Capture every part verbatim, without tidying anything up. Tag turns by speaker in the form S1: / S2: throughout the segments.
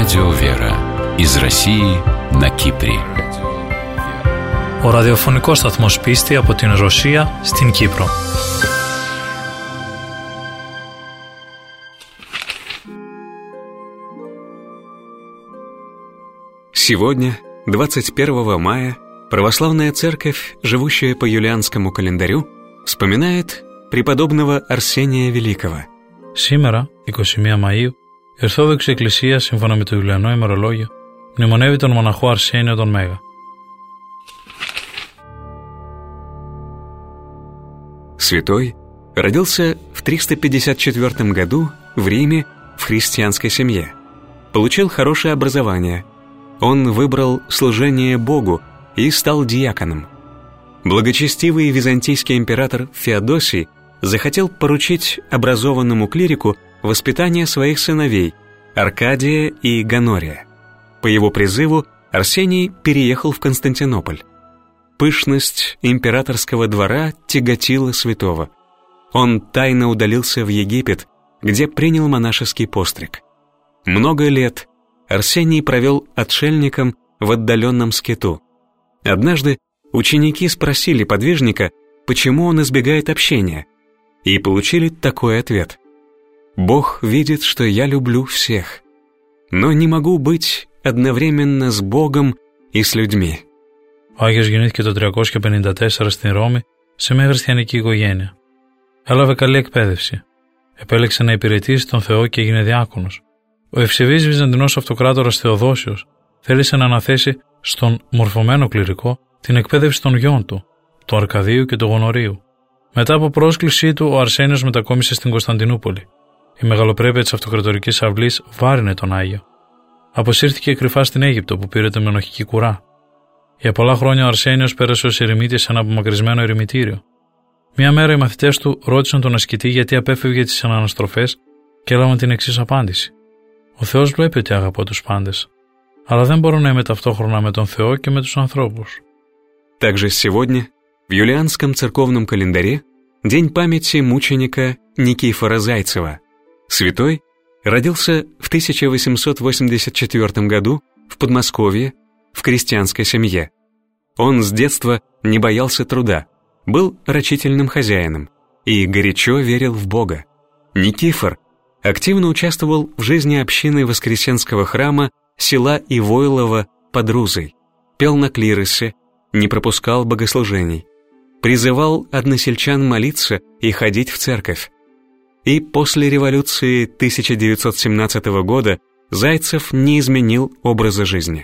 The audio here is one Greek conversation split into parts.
S1: Радио Вера из России на Κύπρη.
S2: Ο ραδιοφωνικός σταθμός Πίστη από την Ρωσία στην Κύπρο.
S3: Сегодня, двадцать первого мая, православная церковь, живущая по юлианскому календарю, вспоминает преподобного Αρσένια Великого.
S2: Σήμερα, είκοσι μία Μαΐου, η Ορθόδοξη Εκκλησία, σύμφωνα με το Ιουλιανό ημερολόγιο, μνημονεύει τον μοναχό Αρσένιο τον Μέγα.
S3: Святой родился в триста пятьдесят четвёртом году в Риме в христианской семье. Получил хорошее образование. Он выбрал служение Богу и стал диаконом. Благочестивый византийский император Феодосий захотел поручить образованному клирику воспитание своих сыновей Аркадия и Гонория. По его призыву Арсений переехал в Константинополь. Пышность императорского двора тяготила святого. Он тайно удалился в Египет, где принял монашеский постриг. Много лет Арсений провел отшельником в отдаленном скиту. Однажды ученики спросили подвижника, почему он избегает общения, и получили такой ответ: «Бог видит, что я люблю всех, но не могу быть одновременно с Богом и с людьми».
S2: Ο Άγιος γεννήθηκε το τριακόσια πενήντα τέσσερα στην Ρώμη σε μια χριστιανική οικογένεια. Έλαβε καλή εκπαίδευση. Επέλεξε να υπηρετήσει τον Θεό και έγινε διάκονος. Ο ευσεβής Βυζαντινός αυτοκράτορας Θεοδόσιος θέλησε να αναθέσει στον μορφωμένο κληρικό την εκπαίδευση των γιών του, του Αρκαδίου και του Γονορίου. Μετά από πρόσκλησή του, ο Αρσένιος μετακόμισε στην Κωνσταντινούπολη. Η μεγαλοπρέπεια της αυτοκρατορικής αυλής βάρινε τον Άγιο. Αποσύρθηκε κρυφά στην Αίγυπτο, που πήρε τη μοναχική κουρά. Για πολλά χρόνια ο Αρσένιος πέρασε ως ερημίτης σε ένα απομακρυσμένο ερημητήριο. Μια μέρα οι μαθητές του ρώτησαν τον ασκητή γιατί απέφευγε τις αναστροφές και έλαβαν την εξής απάντηση: «Ο Θεός βλέπει ότι αγαπώ τους πάντες, αλλά δεν μπορώ να είμαι ταυτόχρονα με τον Θεό και με τους ανθρώπους».
S3: Также сегодня, в юлианском церковном календаре, день памяти мученика Никифора Зайцева. Святой родился в тысяча восемьсот восемьдесят четвёртом году в Подмосковье, в крестьянской семье. Он с детства не боялся труда, был рачительным хозяином и горячо верил в Бога. Никифор активно участвовал в жизни общины Воскресенского храма села Ивойлово под Рузой, пел на клиросе, не пропускал богослужений, призывал односельчан молиться и ходить в церковь. И после революции тысяча девятьсот семнадцатого года Зайцев не изменил образа жизни.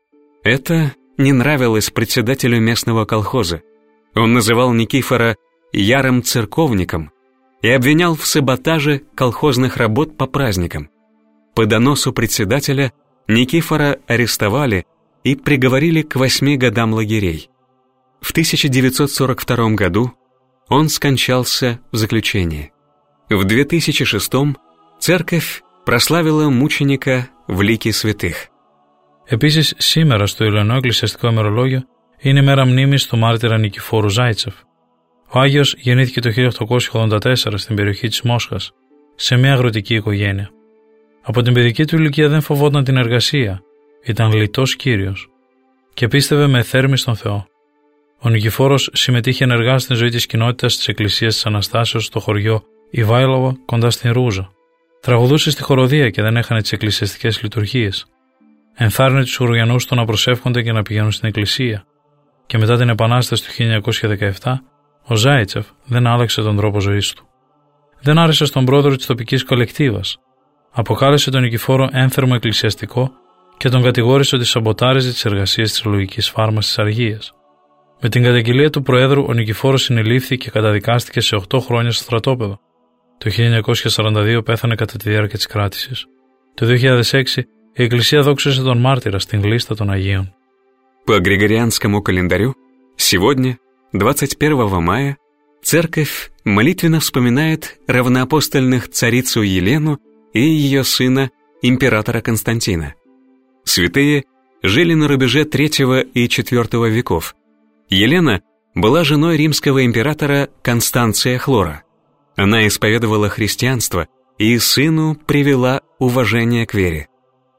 S3: Это не нравилось председателю местного колхоза. Он называл Никифора ярым церковником и обвинял в саботаже колхозных работ по праздникам. По доносу председателя Никифора арестовали и приговорили к восьми годам лагерей. В тысяча девятьсот сорок втором году он скончался в заключении. В две тысячи шестом церковь прославила мученика в лике святых.
S2: Επίσης, σήμερα στο Ιουλιανό Εκκλησιαστικό ημερολόγιο είναι η μέρα μνήμης του μάρτυρα Νικηφόρου Ζάιτσεφ. Ο Άγιος γεννήθηκε το χίλια οκτακόσια ογδόντα τέσσερα στην περιοχή της Μόσχας, σε μια αγροτική οικογένεια. Από την παιδική του ηλικία δεν φοβόταν την εργασία, ήταν λιτός Κύριος και πίστευε με θέρμη στον Θεό. Ο Νικηφόρος συμμετείχε ενεργά στην ζωή της κοινότητας της Εκκλησίας της Αναστάσεως στο χωριό Ιβάιλοβο κοντά στην Ρούζα. Τραγουδούσε στη χοροδία και δεν έχανε τις εκκλησιαστικές λειτουργίες. Ενθάρρυνε τους Χωριανούς στο να προσεύχονται και να πηγαίνουν στην εκκλησία. Και μετά την Επανάσταση του χίλια εννιακόσια δεκαεπτά, ο Ζάιτσεφ δεν άλλαξε τον τρόπο ζωής του. Δεν άρεσε στον πρόεδρο της τοπικής κολεκτίβας. Αποκάλεσε τον Νικηφόρο ένθερμο εκκλησιαστικό και τον κατηγόρησε ότι σαμποτάριζε τις εργασίες της Συλλογικής Φάρμας της Αργίας. Με την καταγγελία του Προέδρου, ο Νικηφόρος συνελήφθη και καταδικάστηκε σε οκτώ χρόνια στο στρατόπεδο. Το χίλια εννιακόσια σαράντα δύο πέθανε κατά τη διάρκεια της κράτησης. Το δύο χιλιάδες έξι η Εκκλησία δόξασε τον μάρτυρα στην λίστα των Αγίων.
S3: По Григорианскому календарю сегодня, двадцать первого мая, церковь молитвенно вспоминает равноапостольных царицу Елену и ее сына, императора Константина. Святые жили на рубеже третьего и четвёртого веков. Елена была женой римского императора Констанция Хлора. Она исповедовала христианство и сыну привела уважение к вере.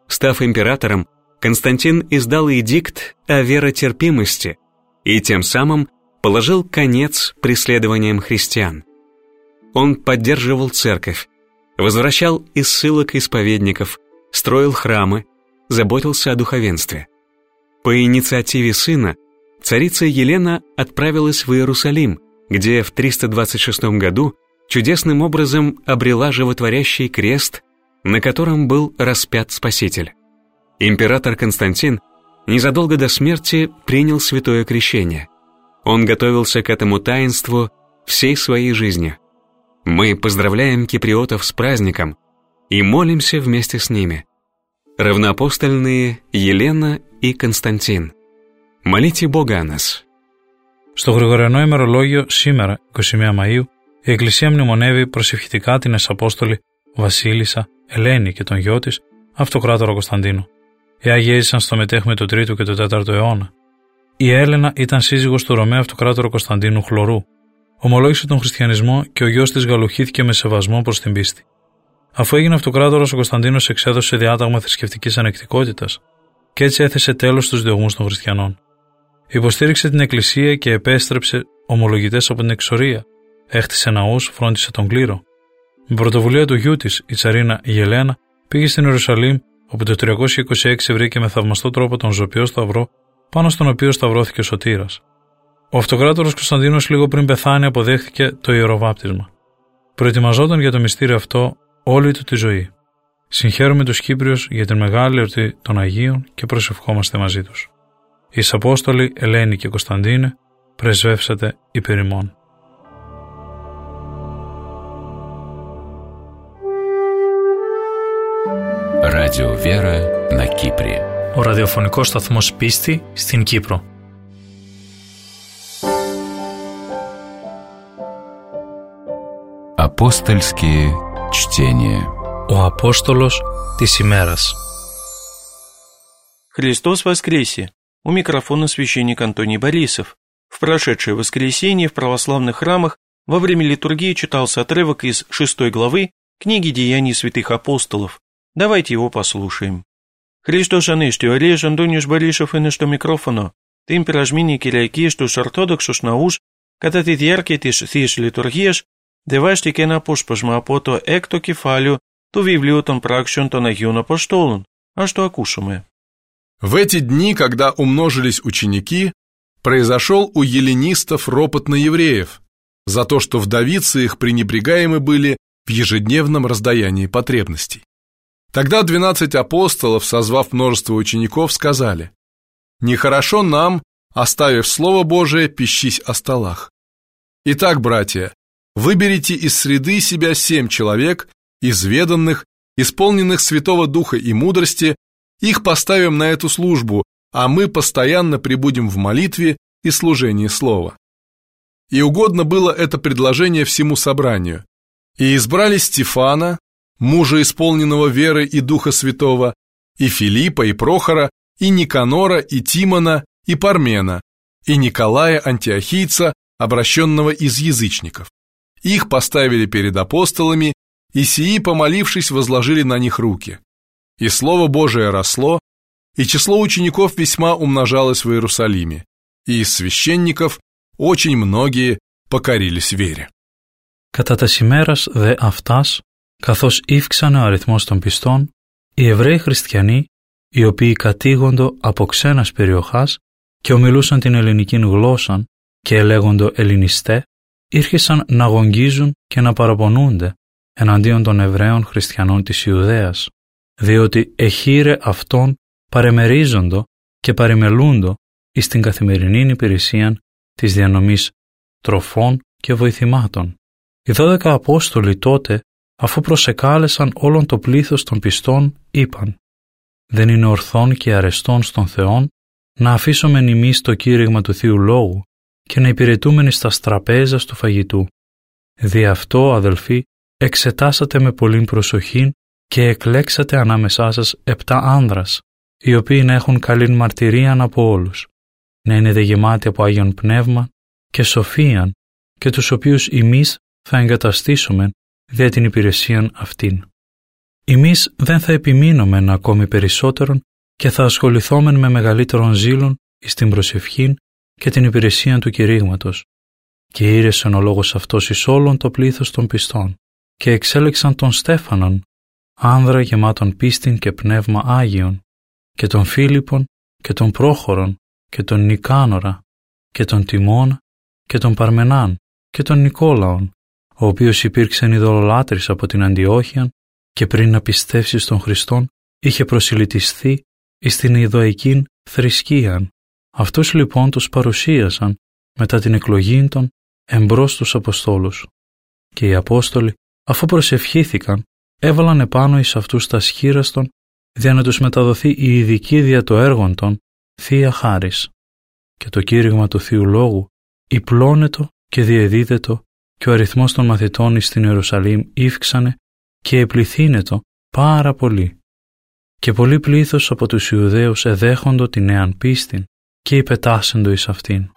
S3: Став императором, Константин издал эдикт о веротерпимости и тем самым положил конец преследованиям христиан. Он поддерживал церковь, возвращал из ссылок исповедников, строил храмы, заботился о духовенстве. По инициативе сына царица Елена отправилась в Иерусалим, где в триста двадцать шестом году чудесным образом обрела животворящий крест, на котором был распят Спаситель. Император Константин незадолго до смерти принял святое крещение. Он готовился к этому таинству всей своей жизнью. Мы поздравляем киприотов с праздником и молимся вместе с ними. Равноапостольные Елена и Константин. Молите Бога о нас.
S2: Στο Γρηγοριανό ημερολόγιο σήμερα, είκοσι μία Μαΐου, η Εκκλησία μνημονεύει προσευχητικά την Εσαπόστολη Βασίλισσα Ελένη και τον γιο της, Αυτοκράτορο Κωνσταντίνο. Οι Άγιοι έζησαν στο μετέχμιο του τρίτου και του τέταρτου αιώνα. Η Έλενα ήταν σύζυγος του Ρωμαίου Αυτοκράτορου Κωνσταντίνου Χλωρού. Ομολόγησε τον χριστιανισμό και ο γιος της γαλουχήθηκε με σεβασμό προς την πίστη. Αφού έγινε αυτοκράτορος, ο Κωνσταντίνος εξέδωσε διάταγμα θρησκευτικής ανεκτικότητας και έτσι έθεσε τέλος στους διωγμούς των χριστιανών. Υποστήριξε την Εκκλησία και επέστρεψε ομολογητές από την εξορία, έχτισε ναούς, φρόντισε τον κλήρο. Με πρωτοβουλία του γιού της, η τσαρίνα Γελένα, πήγε στην Ιερουσαλήμ, όπου το τριακόσια είκοσι έξι βρήκε με θαυμαστό τρόπο τον ζωπιό σταυρό, πάνω στον οποίο σταυρώθηκε ο σωτήρας. Ο αυτοκράτορος Κωνσταντίνος λίγο πριν πεθάνει αποδέχθηκε το ιεροβάπτισμα. Προετοιμαζόταν για το μυστήριο αυτό όλη του τη ζωή. Συγχαίρουμε τους Κύπριους για την μεγάλη εορτή των Αγίων και προσευχόμαστε μαζί τους. Οι Απόστολοι Ελένη και Κωνσταντίνε, πρεσβεύσατε υπέρ ημών.
S1: Ράδιο Βέρα να Κύπρη.
S2: Ο ραδιοφωνικός σταθμός Πίστη στην Κύπρο.
S1: Апостольские чтения.
S2: Ο Απόστολος της ημέρας.
S4: Христос воскресе! У микрофона священник Антоний Борисов. В прошедшее воскресенье в православных храмах во время литургии читался отрывок из шестой главы книги «Деяний святых апостолов». Давайте его послушаем. Христос анештio режь Антониus Борисов и нешто микрофоно. Тим пражмини кирιακίστους ορθόδοξους ναούς κατά τη διάρκεια της Θείας Λειτουργίας δεβάστηκε ένα απόσπασμα από το έκτο κεφάλαιο του βιβλίου των πράξεων των Αγίων Αποστόλων. Ας το ακούσουμε.
S5: В эти дни, когда умножились ученики, произошел у еллинистов ропот на евреев за то, что вдовицы их пренебрегаемы были в ежедневном раздаянии потребностей. Тогда двенадцать апостолов, созвав множество учеников, сказали: «Нехорошо нам, оставив Слово Божие, пищись о столах. Итак, братья, выберите из среды себя семь человек, изведанных, исполненных Святого Духа и мудрости, их поставим на эту службу, а мы постоянно пребудем в молитве и служении Слова». И угодно было это предложение всему собранию. И избрали Стефана, мужа, исполненного веры и Духа Святого, и Филиппа, и Прохора, и Никанора, и Тимона, и Пармена, и Николая Антиохийца, обращенного из язычников. Их поставили перед апостолами, и сии, помолившись, возложили на них руки. И Слово Божие росло, и число учеников весьма умножалось в Иерусалиме, и из священников очень многие покорились вере.
S2: Κατά τας ημέρας δε αυτάς, καθώς ύφξανε ο αριθμός των πιστών, οι Εβραίοι χριστιανοί, οι οποίοι κατήγοντο από ξένας περιοχάς και ομιλούσαν την ελληνική γλώσσα και ελέγοντο Ελληνιστέ, ήρχισαν να γογγίζουν και να παραπονούνται εναντίον των Εβραίων χριστιανών της Ιουδαίας, διότι εχείρε αυτόν παρεμερίζοντο και παρεμελούντο εις την καθημερινή υπηρεσία της διανομής τροφών και βοηθημάτων. Οι δώδεκα Απόστολοι τότε, αφού προσεκάλεσαν όλον το πλήθος των πιστών, είπαν: «Δεν είναι ορθόν και αρεστόν στον Θεόν να αφήσομεν εμείς το κήρυγμα του Θείου Λόγου και να υπηρετούμεν εις τα στραπέζας του φαγητού. Δι' αυτό, αδελφοί, εξετάσατε με πολλήν προσοχήν και εκλέξατε ανάμεσά σας επτά άνδρας, οι οποίοι να έχουν καλήν μαρτυρίαν από όλους, να είναι δε γεμάτοι από Άγιον Πνεύμα και σοφίαν, και τους οποίους εμείς θα εγκαταστήσουμε δια την υπηρεσίαν αυτήν». Εμείς δεν θα επιμείνομεν ακόμη περισσότερον και θα ασχοληθόμεν με μεγαλύτερον ζήλον εις την προσευχήν και την υπηρεσία του κηρύγματος. Και ήρεσεν ο λόγος αυτός εις όλον το πλήθος των πιστών και εξέλεξαν τον Στέφανον, άνδρα γεμάτον πίστην και πνεύμα Άγιον, και τον Φίλιππον και τον Πρόχορον και τον Νικάνορα και τον Τιμώνα και τον Παρμενάν και τον Νικόλαον, ο οποίος υπήρξεν ειδωλολάτρης από την Αντιόχειαν και πριν να πιστεύσει στον Χριστόν είχε προσιλητιστεί εις την Ιδωαϊκήν θρησκείαν. Αυτούς λοιπόν τους παρουσίασαν μετά την εκλογήν των εμπρός τους Αποστόλους. Και οι Απόστολοι, αφού προσευχήθηκαν, έβαλαν επάνω εις αυτούς τα σχήραστον, για να τους μεταδοθεί η ειδική δια το έργον των Θεία Χάρις. Και το κήρυγμα του Θείου Λόγου υπλώνετο και διεδίδετο, και ο αριθμός των μαθητών εις την Ιερουσαλήμ ήφξανε και επληθύνετο πάρα πολύ. Και πολύ πλήθος από τους Ιουδαίους εδέχοντο την νέαν πίστην και υπετάσσεντο εις αυτήν.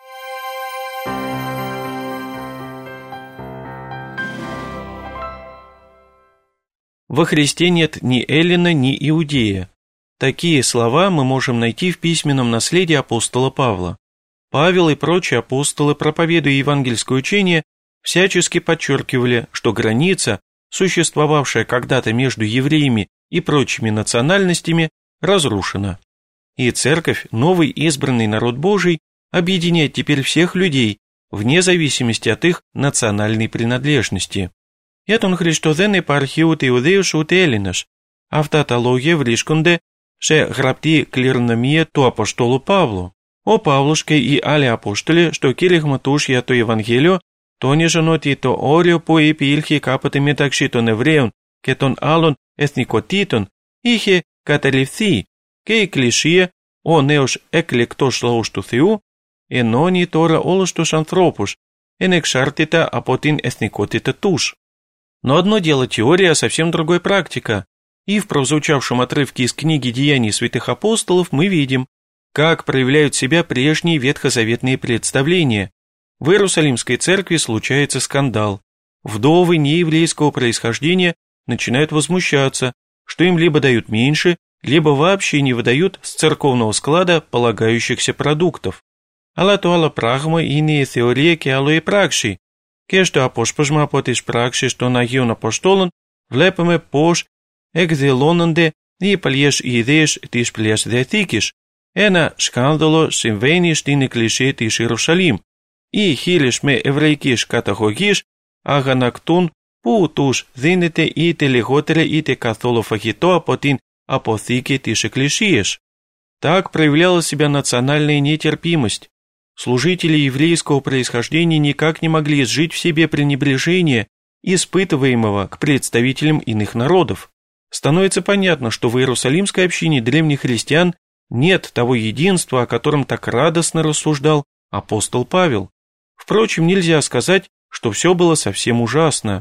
S4: Во Христе нет ни Эллина, ни Иудея. Такие слова мы можем найти в письменном наследии апостола Павла. Павел и прочие апостолы, проповедуя евангельское учение, всячески подчеркивали, что граница, существовавшая когда-то между евреями и прочими национальностями, разрушена. И Церковь, новый избранный народ Божий, объединяет теперь всех людей, вне зависимости от их национальной принадлежности. Για τον Χριστό δεν υπάρχει ούτε Ιουδαίος ούτε Έλληνας. Αυτά τα λόγια βρίσκονται σε γραπτή κληρονομία του Αποστόλου Παύλου. Ο Παύλος και οι άλλοι Απόστολοι στο κήρυγμα τους για το Ευαγγέλιο τόνιζαν ότι το όριο που υπήρχε κάποτε μεταξύ των Εβραίων και των άλλων εθνικοτήτων είχε καταληφθεί και η Εκκλησία, ο νέος εκλεκτός λαός του Θεού, ενώνει τώρα όλους τους ανθρώπους, ανεξάρτητα από την εθνικότητα τους. Но одно дело теория, а совсем другой практика. И в прозвучавшем отрывке из книги «Деяний святых апостолов» мы видим, как проявляют себя прежние ветхозаветные представления. В Иерусалимской церкви случается скандал. Вдовы нееврейского происхождения начинают возмущаться, что им либо дают меньше, либо вообще не выдают с церковного склада полагающихся продуктов. Αλλά το άλλο πράγμα είναι η θεωρία και άλλο η πράξη. Και στο απόσπασμα από τις πράξεις των Αγίων Αποστόλων βλέπουμε πως εκδηλώνονται οι παλιές ιδέες της Παλαιάς Διαθήκης. Ένα σκάνδαλο συμβαίνει στην Εκκλησία της Ιερουσαλήμ. Οι χίλιες με εβραϊκής καταγωγής αγανακτούν που τους δίνεται είτε λιγότερο είτε καθόλου φαγητό από την αποθήκη της Εκκλησίας. Так проявляла себя национальная нетерпимость. Служители еврейского происхождения никак не могли изжить в себе пренебрежение, испытываемого к представителям иных народов. Становится понятно, что в Иерусалимской общине древних христиан нет того единства, о котором так радостно рассуждал апостол Павел. Впрочем, нельзя сказать, что все было совсем ужасно.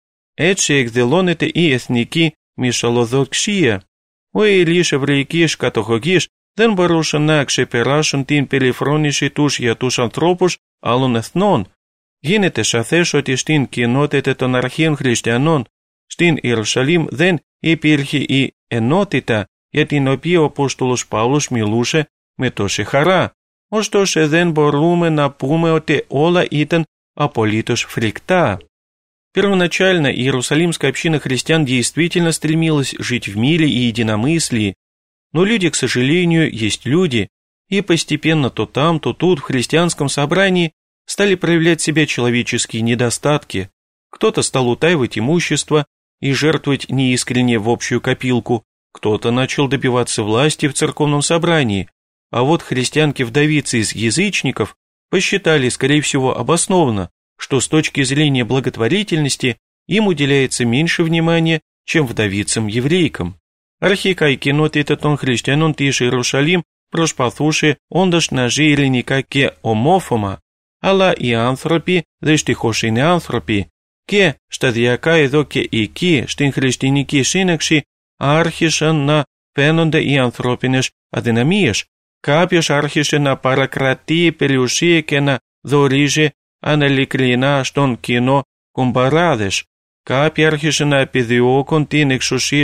S4: Έτσι εκδηλώνεται η εθνική μυσαλλοδοξία. Ο Ηλής εβραϊκής καταγωγής δεν μπορούσαν να ξεπεράσουν την περιφρόνηση τους για τους ανθρώπους άλλων εθνών. Γίνεται σαφές ότι στην κοινότητα των αρχαίων χριστιανών στην Ιερουσαλήμ δεν υπήρχε η ενότητα για την οποία ο Απόστολος Παύλος μιλούσε με τόση χαρά. Ωστόσο δεν μπορούμε να πούμε ότι όλα ήταν απολύτως φρικτά. Первоначально Иерусалимская община христиан действительно стремилась жить в мире и единомыслии, но люди, к сожалению, есть люди, и постепенно то там, то тут в христианском собрании стали проявлять себя человеческие недостатки. Кто-то стал утаивать имущество и жертвовать неискренне в общую копилку, кто-то начал добиваться власти в церковном собрании, а вот христианки-вдовицы из язычников посчитали, скорее всего, обоснованно, что с точки зрения благотворительности им уделяется меньше внимания, чем вдовицам-еврейкам. Αρχικά η κοινότητα των χριστιανών της Ιερουσαλήμ προσπαθούσε όντως να ζει ειρηνικά και ομόφωνα, αλλά οι άνθρωποι δυστυχώς είναι άνθρωποι και σταδιακά εδώ και εκεί στην χριστιανική σύναξη άρχισαν να φαίνονται οι ανθρώπινες αδυναμίες. Κάποιος άρχισε να παρακρατεί περιουσία και να δωρίζει ανελικρινά στον κοινό κουμπαράδες. Κάποιοι άρχισαν να επιδιώκουν την εξουσία στην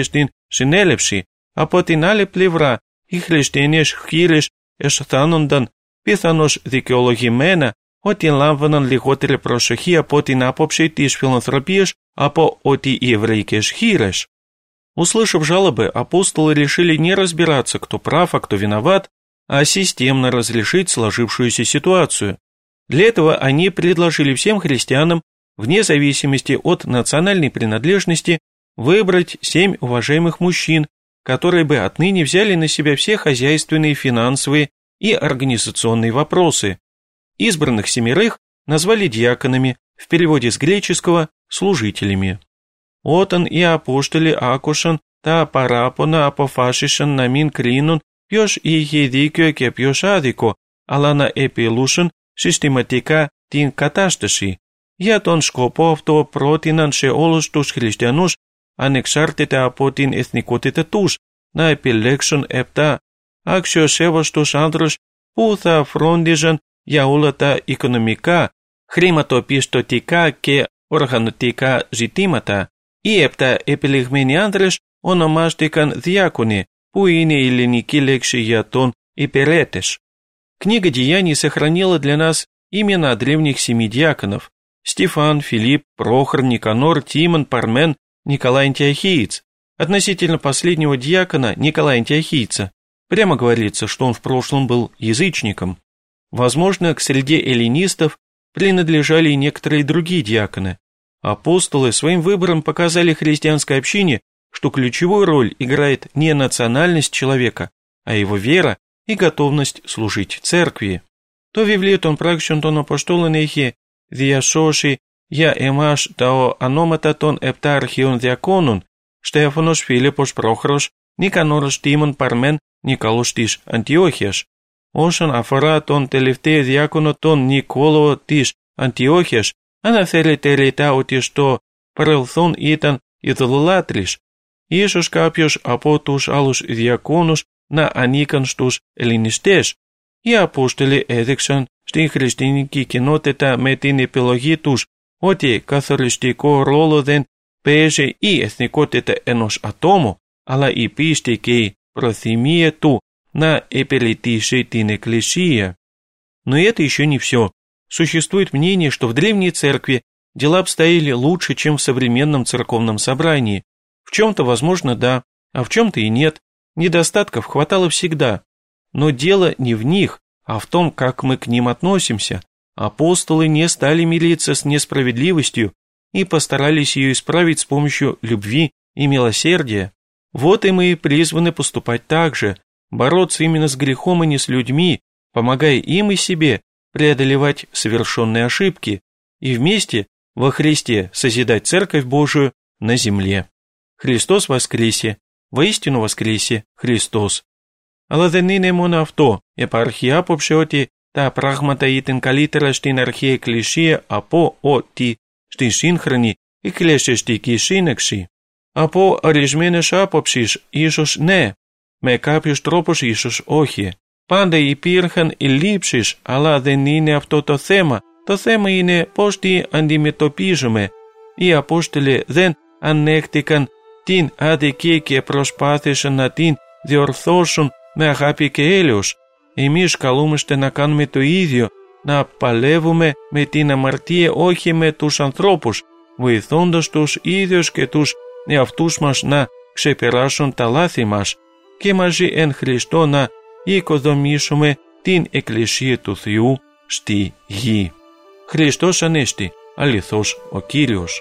S4: συνέλευση. Από την άλλη πλευρά, οι χριστιανές χείρες αισθάνονταν πιθανώς δικαιολογημένα ότι λάμβαναν λιγότερη προσοχή από την άποψη της φιλανθρωπίας από ότι οι еврейские хирες. Услышав жалобы, апостолы решили не разбираться, кто прав, а кто виноват, а системно разрешить сложившуюся ситуацию. Для этого они предложили всем христианам, вне зависимости от национальной принадлежности, выбрать семь уважаемых мужчин, которые бы отныне взяли на себя все хозяйственные, финансовые и организационные вопросы. Избранных семерых назвали диаконами, в переводе с греческого «служителями». Όταν οι Απόστολοι άκουσαν τα παράπονα αποφάσισαν να μην κρίνουν ποιος είχε δίκιο και ποιος άδικο, αλλά να επιλούσαν συστηματικά την κατάσταση. Για τον σκοπό αυτό πρότειναν σε όλους τους χριστιανούς, ανεξάρτητα από την εθνικότητα τους, να επιλέξουν επτά αξιοσέβαστους άνδρους που θα φρόντιζαν για όλα τα οικονομικά, χρηματοπιστωτικά και οργανωτικά ζητήματα. Οι επτά επιλεγμένοι άνδρες ονομάστηκαν διάκονοι, που είναι η ελληνική λέξη για τον υπηρέτες. Книга Деяний сохранила для нас имена древних семи диаконов: Стефан, Филипп, Прохор, Никанор, Тимон, Пармен, Николай Антиохиец. Относительно последнего диакона, Николая Антиохийца, прямо говорится, что он в прошлом был язычником. Возможно, к среде эллинистов принадлежали и некоторые другие диаконы. Апостолы своим выбором показали христианской общине, что ключевую роль играет не национальность человека, а его вера и готовность служить церкви. Το βιβλίο των πράξεων των Αποστόλων έχει διασώσει για εμάς τα ονόματα των επτά αρχαίων διακόνων: Στέφανος, Φίλιππος, Πρόχωρος, Νικανόρος, Τίμων, Παρμέν, Νικόλαος της Αντιόχειας. Όσον αφορά τον τελευταίο διάκονο, τον Νικόλαο της Αντιόχειας, αναφέρεται ρητά ότι στο παρελθόν ήταν ειδωλολάτρης. Ίσως κάποιος από τους άλλους διακόνους να ανήκαν στους ελληνιστές. Οι Απόστολοι έδειξαν στην χριστιανική κοινότητα με την επιλογή τους ότι καθοριστικό ρόλο δεν παίζει η εθνικότητα ενός ατόμου, αλλά η πίστη και η προθυμία του να υπηρετήσει την Εκκλησία. Но это еще не все. Существует мнение, что в древней церкви дела обстояли лучше, чем в современном церковном собрании. В чем-то, возможно, да, а в чем-то и нет. Недостатков хватало всегда. Но дело не в них, а в том, как мы к ним относимся. Апостолы не стали мириться с несправедливостью и постарались ее исправить с помощью любви и милосердия. Вот и мы призваны поступать так же, бороться именно с грехом и не с людьми, помогая им и себе преодолевать совершенные ошибки и вместе во Христе созидать Церковь Божию на земле. Христос воскресе, воистину воскресе Χριστός. Αλλά δεν είναι μόνο αυτό. Υπάρχει άποψη ότι τα πράγματα ήταν καλύτερα στην αρχαία εκκλησία από ότι στην σύγχρονη εκκλησιαστική σύναξη. Από ορισμένες άποψεις ίσως ναι, με κάποιους τρόπους ίσως όχι. Πάντα υπήρχαν ελλείψεις, αλλά δεν είναι αυτό το θέμα. Το θέμα είναι πώς τι αντιμετωπίζουμε. Οι Απόστολοι δεν ανέχτηκαν την αδικία και προσπάθησαν να την διορθώσουν με αγάπη και έλεος. Εμείς καλούμαστε να κάνουμε το ίδιο, να παλεύουμε με την αμαρτία όχι με τους ανθρώπους, βοηθώντας τους ίδιους και τους εαυτούς μας να ξεπεράσουν τα λάθη μας και μαζί εν Χριστώ να οικοδομήσουμε την Εκκλησία του Θεού στη γη. Χριστός Ανέστη, αληθώς ο Κύριος.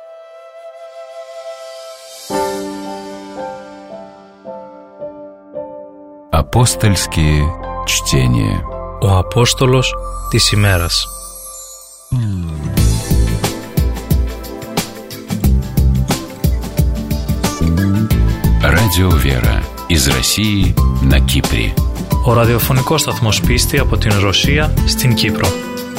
S1: Апостольские чтения.
S2: Ο Απόστολος της ημέρας.
S1: Радио Вера из России на Кипре.
S2: Ο ραδιοφωνικός σταθμός Πίστη από την Ρωσία στην Κύπρο.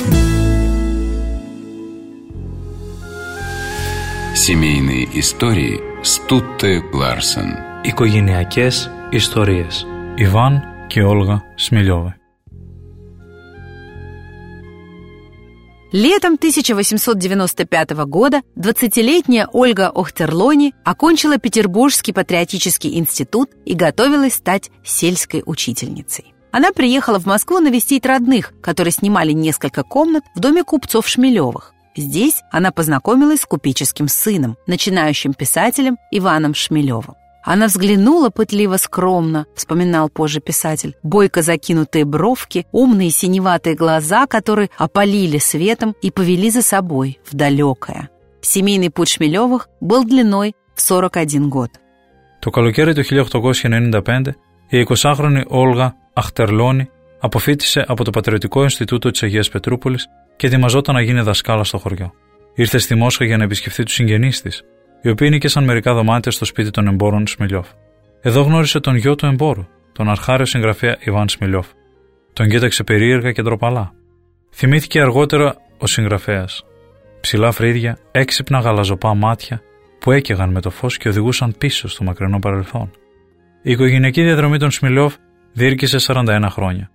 S1: Семейные истории с Тутте Ларсен.
S2: Οικογενειακές ιστορίες. Ιβάν και Όλγα Σμιλιόβα.
S6: Летом тысяча восемьсот девяносто пятого года двадцатилетняя Ольга Охтерлони окончила Петербургский патриотический институт и готовилась стать сельской учительницей. Она приехала в Москву навестить родных, которые снимали несколько комнат в доме купцов Шмелевых. Здесь она познакомилась с купеческим сыном, начинающим писателем Иваном Шмелевым. Она взглянула пытливо скромно, вспоминал позже писатель, бойко закинутые бровки, умные синеватые глаза, которые опалили светом и повели за собой в далекое. Семейный путь Шмелевых был длиной в сорок один год.
S2: Το καλοκαίρι του χίλια οκτακόσια ενενήντα πέντε, η εικοσάχρονη Όλγα Αχτερλώνη αποφοίτησε από το Πατριωτικό Ινστιτούτο της Αγίας Πετρούπολης και ετοιμαζόταν να γίνει δασκάλα στο χωριό. Ήρθε στη Μόσχα για να επισκεφθεί τους συγγενείς της, οι οποίοι νίκησαν μερικά δωμάτια στο σπίτι των εμπόρων Σμιλιόφ. Εδώ γνώρισε τον γιο του εμπόρου, τον αρχάριο συγγραφέα Ιβάν Σμιλιόφ. Τον κοίταξε περίεργα και ντροπαλά. Θυμήθηκε αργότερα ο συγγραφέας. Ψηλά φρύδια, έξυπνα γαλαζοπά μάτια που έκαιγαν με το φως και οδηγούσαν πίσω στο μακρινό παρελθόν. Η οικογενειακή διαδρομή των Σμιλιόφ διήρκησε σαράντα ένα χρόνια.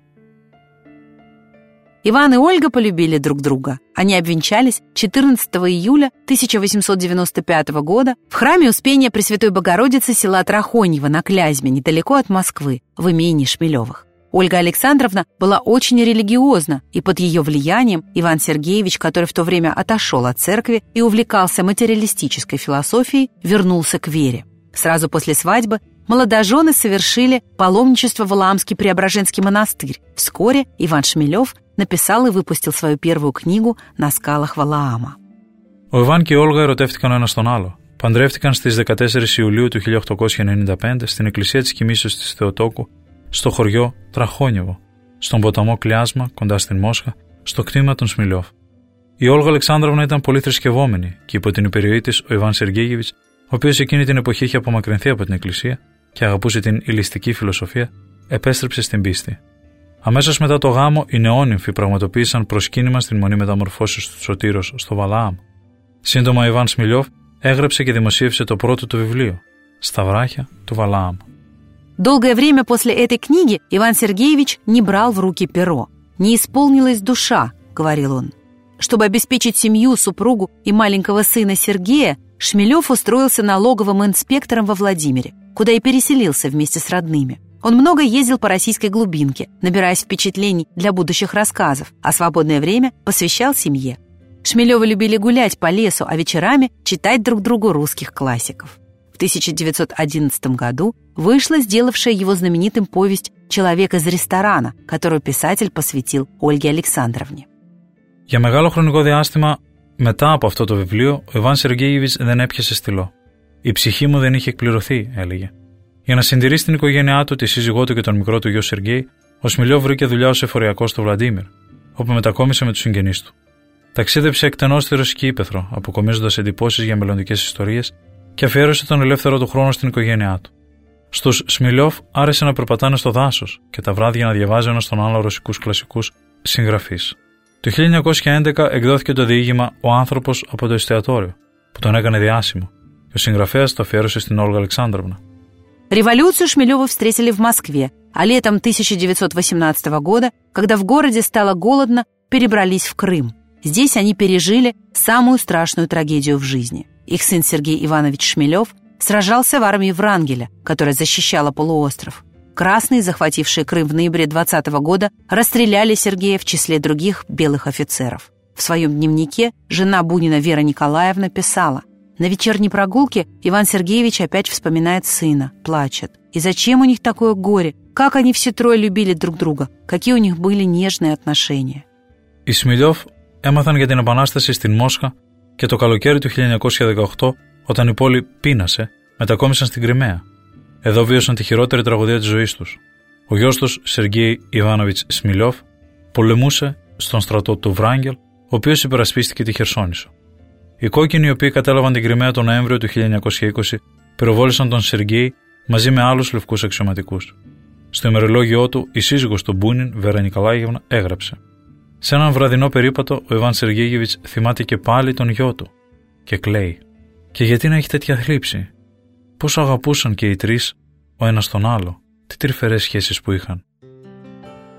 S6: Иван и Ольга полюбили друг друга. Они обвенчались четырнадцатого июля тысяча восемьсот девяносто пятого года в храме Успения Пресвятой Богородицы села Трахоньево на Клязьме, недалеко от Москвы, в имении Шмелевых. Ольга Александровна была очень религиозна, и под ее влиянием Иван Сергеевич, который в то время отошел от церкви и увлекался материалистической философией, вернулся к вере. Сразу после свадьбы молодожены совершили паломничество в Валаамский Преображенский монастырь. Вскоре Иван Шмелев написал и выпустил свою первую книгу «На скалах Валаама».
S2: Ο Ιβάν και η Όλγα ερωτεύτηκαν ο ένας τον άλλο. Παντρεύτηκαν στις δεκατέσσερις Ιουλίου του χίλια οκτακόσια ενενήντα πέντε στην εκκλησία της Κοιμήσεως της Θεοτόκου, στο χωριό Τραχόνιεβο, στον ποταμό Κλιάσμα, κοντά στην Μόσχα, στο κτήμα των Σμιλιόφ. Η Όλγα Αλεξάνδροβνα ήταν πολύ θρησκευόμενη και υπό την υπερηρωή της ο Ιβάν Σεργέγεβιτς, ο οποίος εκείνη την εποχή είχε απομακρυνθεί από την εκκλησία και αγαπούσε την ηλιστική φιλοσοφία, επέστρεψε στην πίστη. Αμέσως μετά το γάμο, οι νεόνυμφοι πραγματοποίησαν προσκύνημα στην μονή μεταμορφώσεως του Σωτήρος στο Βαλαάμ. Σύντομα, ο Ιβάν Σμιλιόφ έγραψε και δημοσίευσε το πρώτο του βιβλίο, «Στα βράχια του Βαλαάμ».
S6: Долгое время после этой книги Иван Сергеевич не брал в руки перо. «Не исполнилась душа», — говорил он. Чтобы обеспечить семью, супругу и маленького сына Сергея, Шмелев устроился налоговым инспектором во Владимире, куда и переселился вместе с родными. Он много ездил по российской глубинке, набираясь впечатлений для будущих рассказов, а свободное время посвящал семье. Шмелевы любили гулять по лесу, а вечерами читать друг другу русских классиков. В тысяча девятьсот одиннадцатом году вышла сделавшая его знаменитым повесть «Человек из ресторана», которую писатель посвятил Ольге Александровне.
S2: Για μεγάλο χρονικό διάστημα μετά από αυτό το βιβλίο, ο Ιβάν Σεργέγεβιτς δεν έπιασε στυλό. Η ψυχή μου δεν είχε εκπληρωθεί, έλεγε. Για να συντηρήσει την οικογένειά του, τη σύζυγό του και τον μικρό του γιο Σεργέη, ο Σμιλιόφ βρήκε δουλειά ως εφοριακός στο Βλαντίμιρ, όπου μετακόμισε με τους συγγενείς του. Ταξίδεψε εκτενώς στη ρωσική ύπαιθρο, αποκομίζοντας εντυπώσεις για μελλοντικές ιστορίες και αφιέρωσε τον ελεύθερο του χρόνο στην οικογένειά του. Στους Σμιλιόφ άρεσε να περπατάνε στο δάσος και τα βράδια να διαβάζει ένας τον άλλο ρωσικούς κλασικούς συγγραφείς. Το χίλια εννιακόσια έντεκα εκδόθηκε το διήγημα «Ο άνθρωπος από το εστιατόριο», που τον έκανε διάσημο, και ο συγγραφέας το αφιέρωσε στην Όλγα Αλεξάνδροβνα.
S6: Революцию Шмелёвы встретили в Москве, а летом тысяча девятьсот восемнадцатого года, когда в городе стало голодно, перебрались в Крым. Здесь они пережили самую страшную трагедию в жизни. Их сын Сергей Иванович Шмелёв сражался в армии Врангеля, которая защищала полуостров. Красные, захватившие Крым в ноябре двадцатого года, расстреляли Сергея в числе других белых офицеров. В своем дневнике жена Бунина Вера Николаевна писала: «На вечерней прогулке Иван Сергеевич опять вспоминает сына, плачет. И зачем у них такое горе? Как они все трое любили друг друга? Какие у них были нежные отношения?»
S2: Οι Σμιλιόφ έμαθαν για την Επανάσταση στην Μόσχα και το καλοκαίρι του χίλια εννιακόσια δεκαοκτώ, όταν η πόλη πείνασε, μετακόμισαν στην Κριμαία. Εδώ βίωσαν τη χειρότερη τραγωδία της ζωής τους. Ο γιος τους, Σεργέη Ιβάνοβιτς Σμιλιόφ, πολεμούσε στον στρατό του Βράγγελ, ο οποίος υπερασπίστηκε τη Χερσόνησο. Οι κόκκινοι, οι οποίοι κατέλαβαν την Κριμαία τον Νοέμβριο του χίλια εννιακόσια είκοσι, πυροβόλησαν τον Σεργέη μαζί με άλλους λευκούς αξιωματικούς. Στο ημερολόγιό του, η σύζυγος του Μπούνιν, Βέρα Νικολάιεβνα, έγραψε: «Σε έναν βραδινό περίπατο, ο Ιβάν Σεργέγεβιτς θυμάται και πάλι τον γιο του και κλαίει. Και γιατί να έχει τέτοια θλίψη? Πόσο αγαπούσαν και οι τρεις ο ένας τον άλλο, τι τρυφερές σχέσεις που είχαν».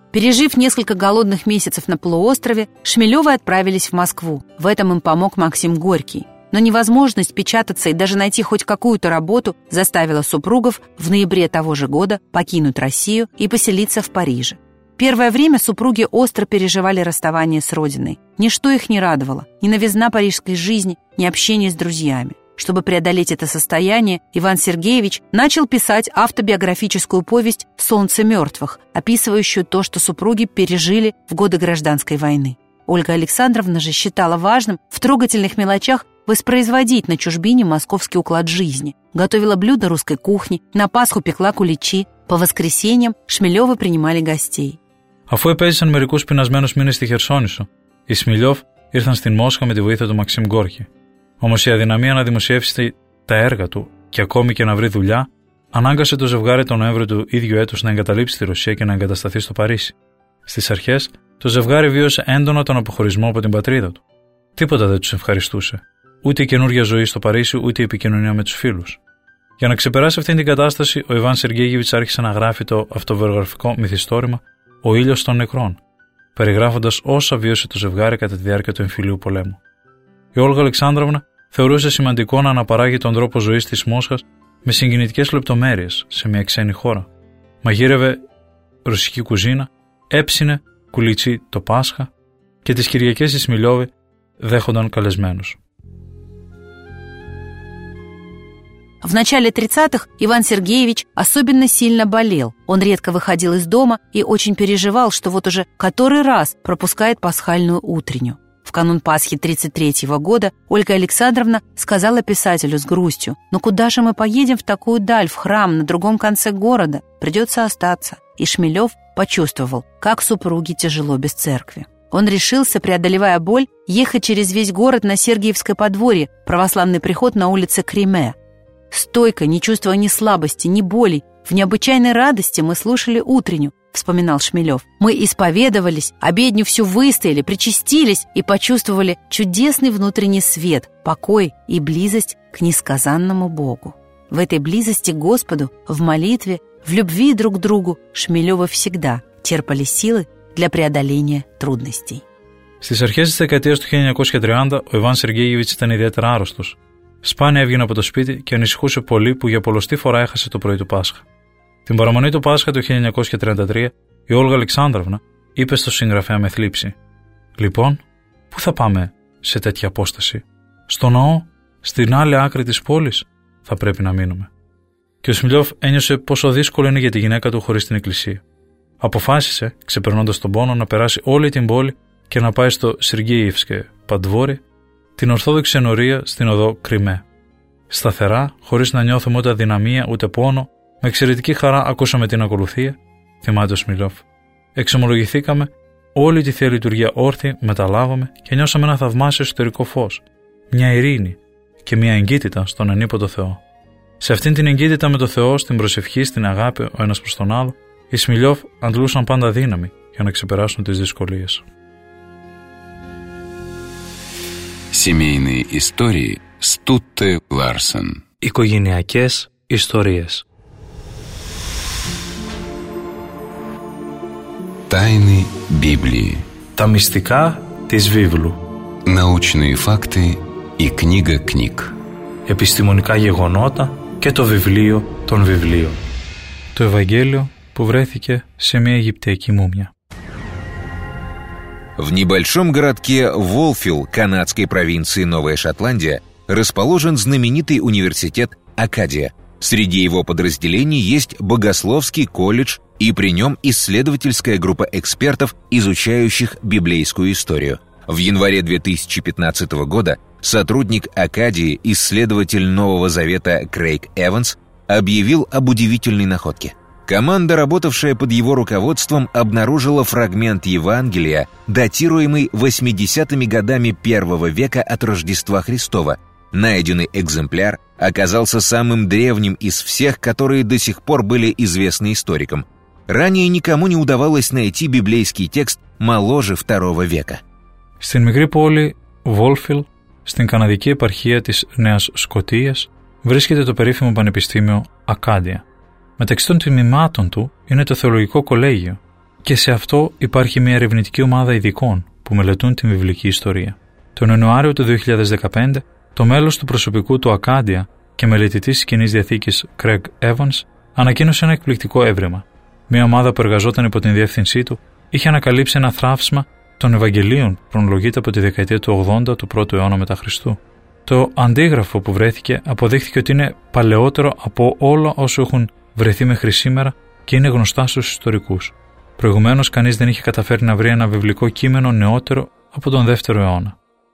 S6: Пережив несколько голодных месяцев на полуострове, Шмелевы отправились в Москву. В этом им помог Максим Горький. Но невозможность печататься и даже найти хоть какую-то работу заставила супругов в ноябре того же года покинуть Россию и поселиться в Париже. Первое время супруги остро переживали расставание с родиной. Ничто их не радовало, ни новизна парижской жизни, ни общение с друзьями. Чтобы преодолеть это состояние, Иван Сергеевич начал писать автобиографическую повесть «Солнце мертвых», описывающую то, что супруги пережили в годы гражданской войны. Ольга Александровна же считала важным в трогательных мелочах воспроизводить на чужбине московский уклад жизни. Готовила блюда русской кухни, на Пасху пекла куличи, по воскресеньям Шмелевы принимали гостей.
S2: Αφού επέζησαν μερικούς πεινασμένους μήνες στη Χερσόνησο, οι Σμιλιόφ ήρθαν στην Μόσχα με τη βοήθεια του Μαξίμ Γκόρκι. Όμως η αδυναμία να δημοσιεύσει τα έργα του και ακόμη και να βρει δουλειά, ανάγκασε το ζευγάρι τον Νοέμβριο του ίδιου έτους να εγκαταλείψει τη Ρωσία και να εγκατασταθεί στο Παρίσι. Στις αρχές, το ζευγάρι βίωσε έντονα τον αποχωρισμό από την πατρίδα του. Τίποτα δεν τους ευχαριστούσε. Ούτε η καινούργια ζωή στο Παρίσι, ούτε η επικοινωνία με τους φίλους. Για να ξεπεράσει αυτήν την κατάσταση, ο Ιβάν Σεργέγιεβιτς άρχισε να γράφει το αυτοβιογραφικό μυθιστόρημα «Ο ήλιος των νεκρών», περιγράφοντας όσα βίωσε το ζευγάρι κατά τη διάρκεια του εμφυλίου πολέμου. Η Όλγα Αλεξάνδροβνα θεωρούσε σημαντικό να αναπαράγει τον τρόπο ζωής της Μόσχας με συγκινητικές λεπτομέρειες σε μια ξένη χώρα. Μαγείρευε ρωσική κουζίνα, έψινε κουλιτσί το Πάσχα και τις Κυριακές οι Σμιλιόβοι δέχονταν καλεσμένους.
S6: В начале тридцатых Иван Сергеевич особенно сильно болел. Он редко выходил из дома и очень переживал, что вот уже который раз пропускает пасхальную утреннюю. В канун Пасхи тридцать третьего года Ольга Александровна сказала писателю с грустью: «Но куда же мы поедем в такую даль, в храм на другом конце города? Придется остаться». И Шмелев почувствовал, как супруге тяжело без церкви. Он решился, преодолевая боль, ехать через весь город на Сергиевское подворье, православный приход на улице Криме. Стойко, не чувствуя ни слабости, ни болей, в необычайной радости мы слушали утреннюю, вспоминал Шмелев. Мы исповедовались, обедню всю выстояли, причастились и почувствовали чудесный внутренний свет, покой и близость к несказанному Богу. В этой близости к Господу, в молитве, в любви друг к другу Шмелевы всегда черпали силы для преодоления трудностей.
S2: Στις αρχές της δεκαετίας του χίλια εννιακόσια τριάντα, ο Ιβάν Σεργέγιεβιτς ήταν ιδιαίτερα άρρωστος. Σπάνια έβγαινε από το σπίτι και ανησυχούσε πολύ που για πολλοστή φορά έχασε το πρωί του Πάσχα. Την παραμονή του Πάσχα του χίλια εννιακόσια τριάντα τρία, η Όλγα Αλεξάνδροβνα είπε στο συγγραφέα με θλίψη: «Λοιπόν, πού θα πάμε σε τέτοια απόσταση? Στο ναό, στην άλλη άκρη της πόλης, θα πρέπει να μείνουμε». Και ο Σμιλιόφ ένιωσε πόσο δύσκολο είναι για τη γυναίκα του χωρίς την εκκλησία. Αποφάσισε, ξεπερνώντας τον πόνο, να περάσει όλη την πόλη και να πάει στο Σεργίιευσκε Παντβόρι, την Ορθόδοξη ενορία στην οδό Κριμέ. Σταθερά, χωρίς να νιώθουμε ούτε αδυναμία ούτε πόνο, με εξαιρετική χαρά ακούσαμε την ακολουθία, θυμάται ο Σμιλιόφ. Εξομολογηθήκαμε, όλη τη Θεία Λειτουργία όρθιοι μεταλάβαμε και νιώσαμε ένα θαυμάσιο εσωτερικό φως, μια ειρήνη και μια εγκύτητα στον ανίποτο Θεό. Σε αυτήν την εγκύτητα με το Θεό, στην προσευχή, στην αγάπη ο ένας προς τον άλλο, οι Σμιλιόφ αντλούσαν πάντα δύναμη για να ξεπεράσουν τις δυσκολίες.
S1: Семейные истории с Тутте Ларсен.
S2: Οικογενειακές ιστορίες.
S1: Тайны Библии.
S2: Τα μυστικά της βίβλου.
S1: Научные факты и книга книг.
S2: Επιστημονικά γεγονότα και το βιβλίο των βιβλίων. Το Ευαγγέλιο που βρέθηκε σε μια Αιγυπτιακή μούμια.
S7: В небольшом городке Волфилл канадской провинции Новая Шотландия расположен знаменитый университет Акадия. Среди его подразделений есть Богословский колледж и при нем исследовательская группа экспертов, изучающих библейскую историю. В январе две тысячи пятнадцатого года сотрудник Акадии, исследователь Нового Завета Крейг Эванс, объявил об удивительной находке. Команда, работавшая под его руководством, обнаружила фрагмент Евангелия, датируемый восьмидесятыми годами первого века от Рождества Христова. Найденный экземпляр оказался самым древним из всех, которые до сих пор были известны историкам. Ранее никому не удавалось найти библейский текст моложе второго века.
S2: Στην μικρή πόλη Βόλφιλ, στην καναδική επαρχία της Νέας Σκωτίας, βρίσκεται το περίφημο πανεπιστήμιο Ακάντια. Μεταξύ των τμήματων του είναι το Θεολογικό Κολέγιο, Και σε αυτό υπάρχει μια ερευνητική ομάδα ειδικών που μελετούν την βιβλική ιστορία. Τον Ιανουάριο του δύο χιλιάδες δεκαπέντε, το μέλος του προσωπικού του Ακάντια και μελετητής της Κοινής Διαθήκης Craig Evans ανακοίνωσε ένα εκπληκτικό έβρεμα. Μια ομάδα που εργαζόταν υπό την διεύθυνσή του είχε ανακαλύψει ένα θράψμα των Ευαγγελίων που χρονολογείται από τη δεκαετία του ογδόντα του πρώτου αιώνα μετά Χριστού. Το αντίγραφο που βρέθηκε αποδείχθηκε ότι είναι παλαιότερο από όλα όσο έχουν βρεθεί μέχρι σήμερα και είναι γνωστά στους ιστορικούς. Προηγουμένως, κανείς δεν είχε καταφέρει να βρει ένα βιβλικό κείμενο νεότερο από τον δεύτερο αιώνα.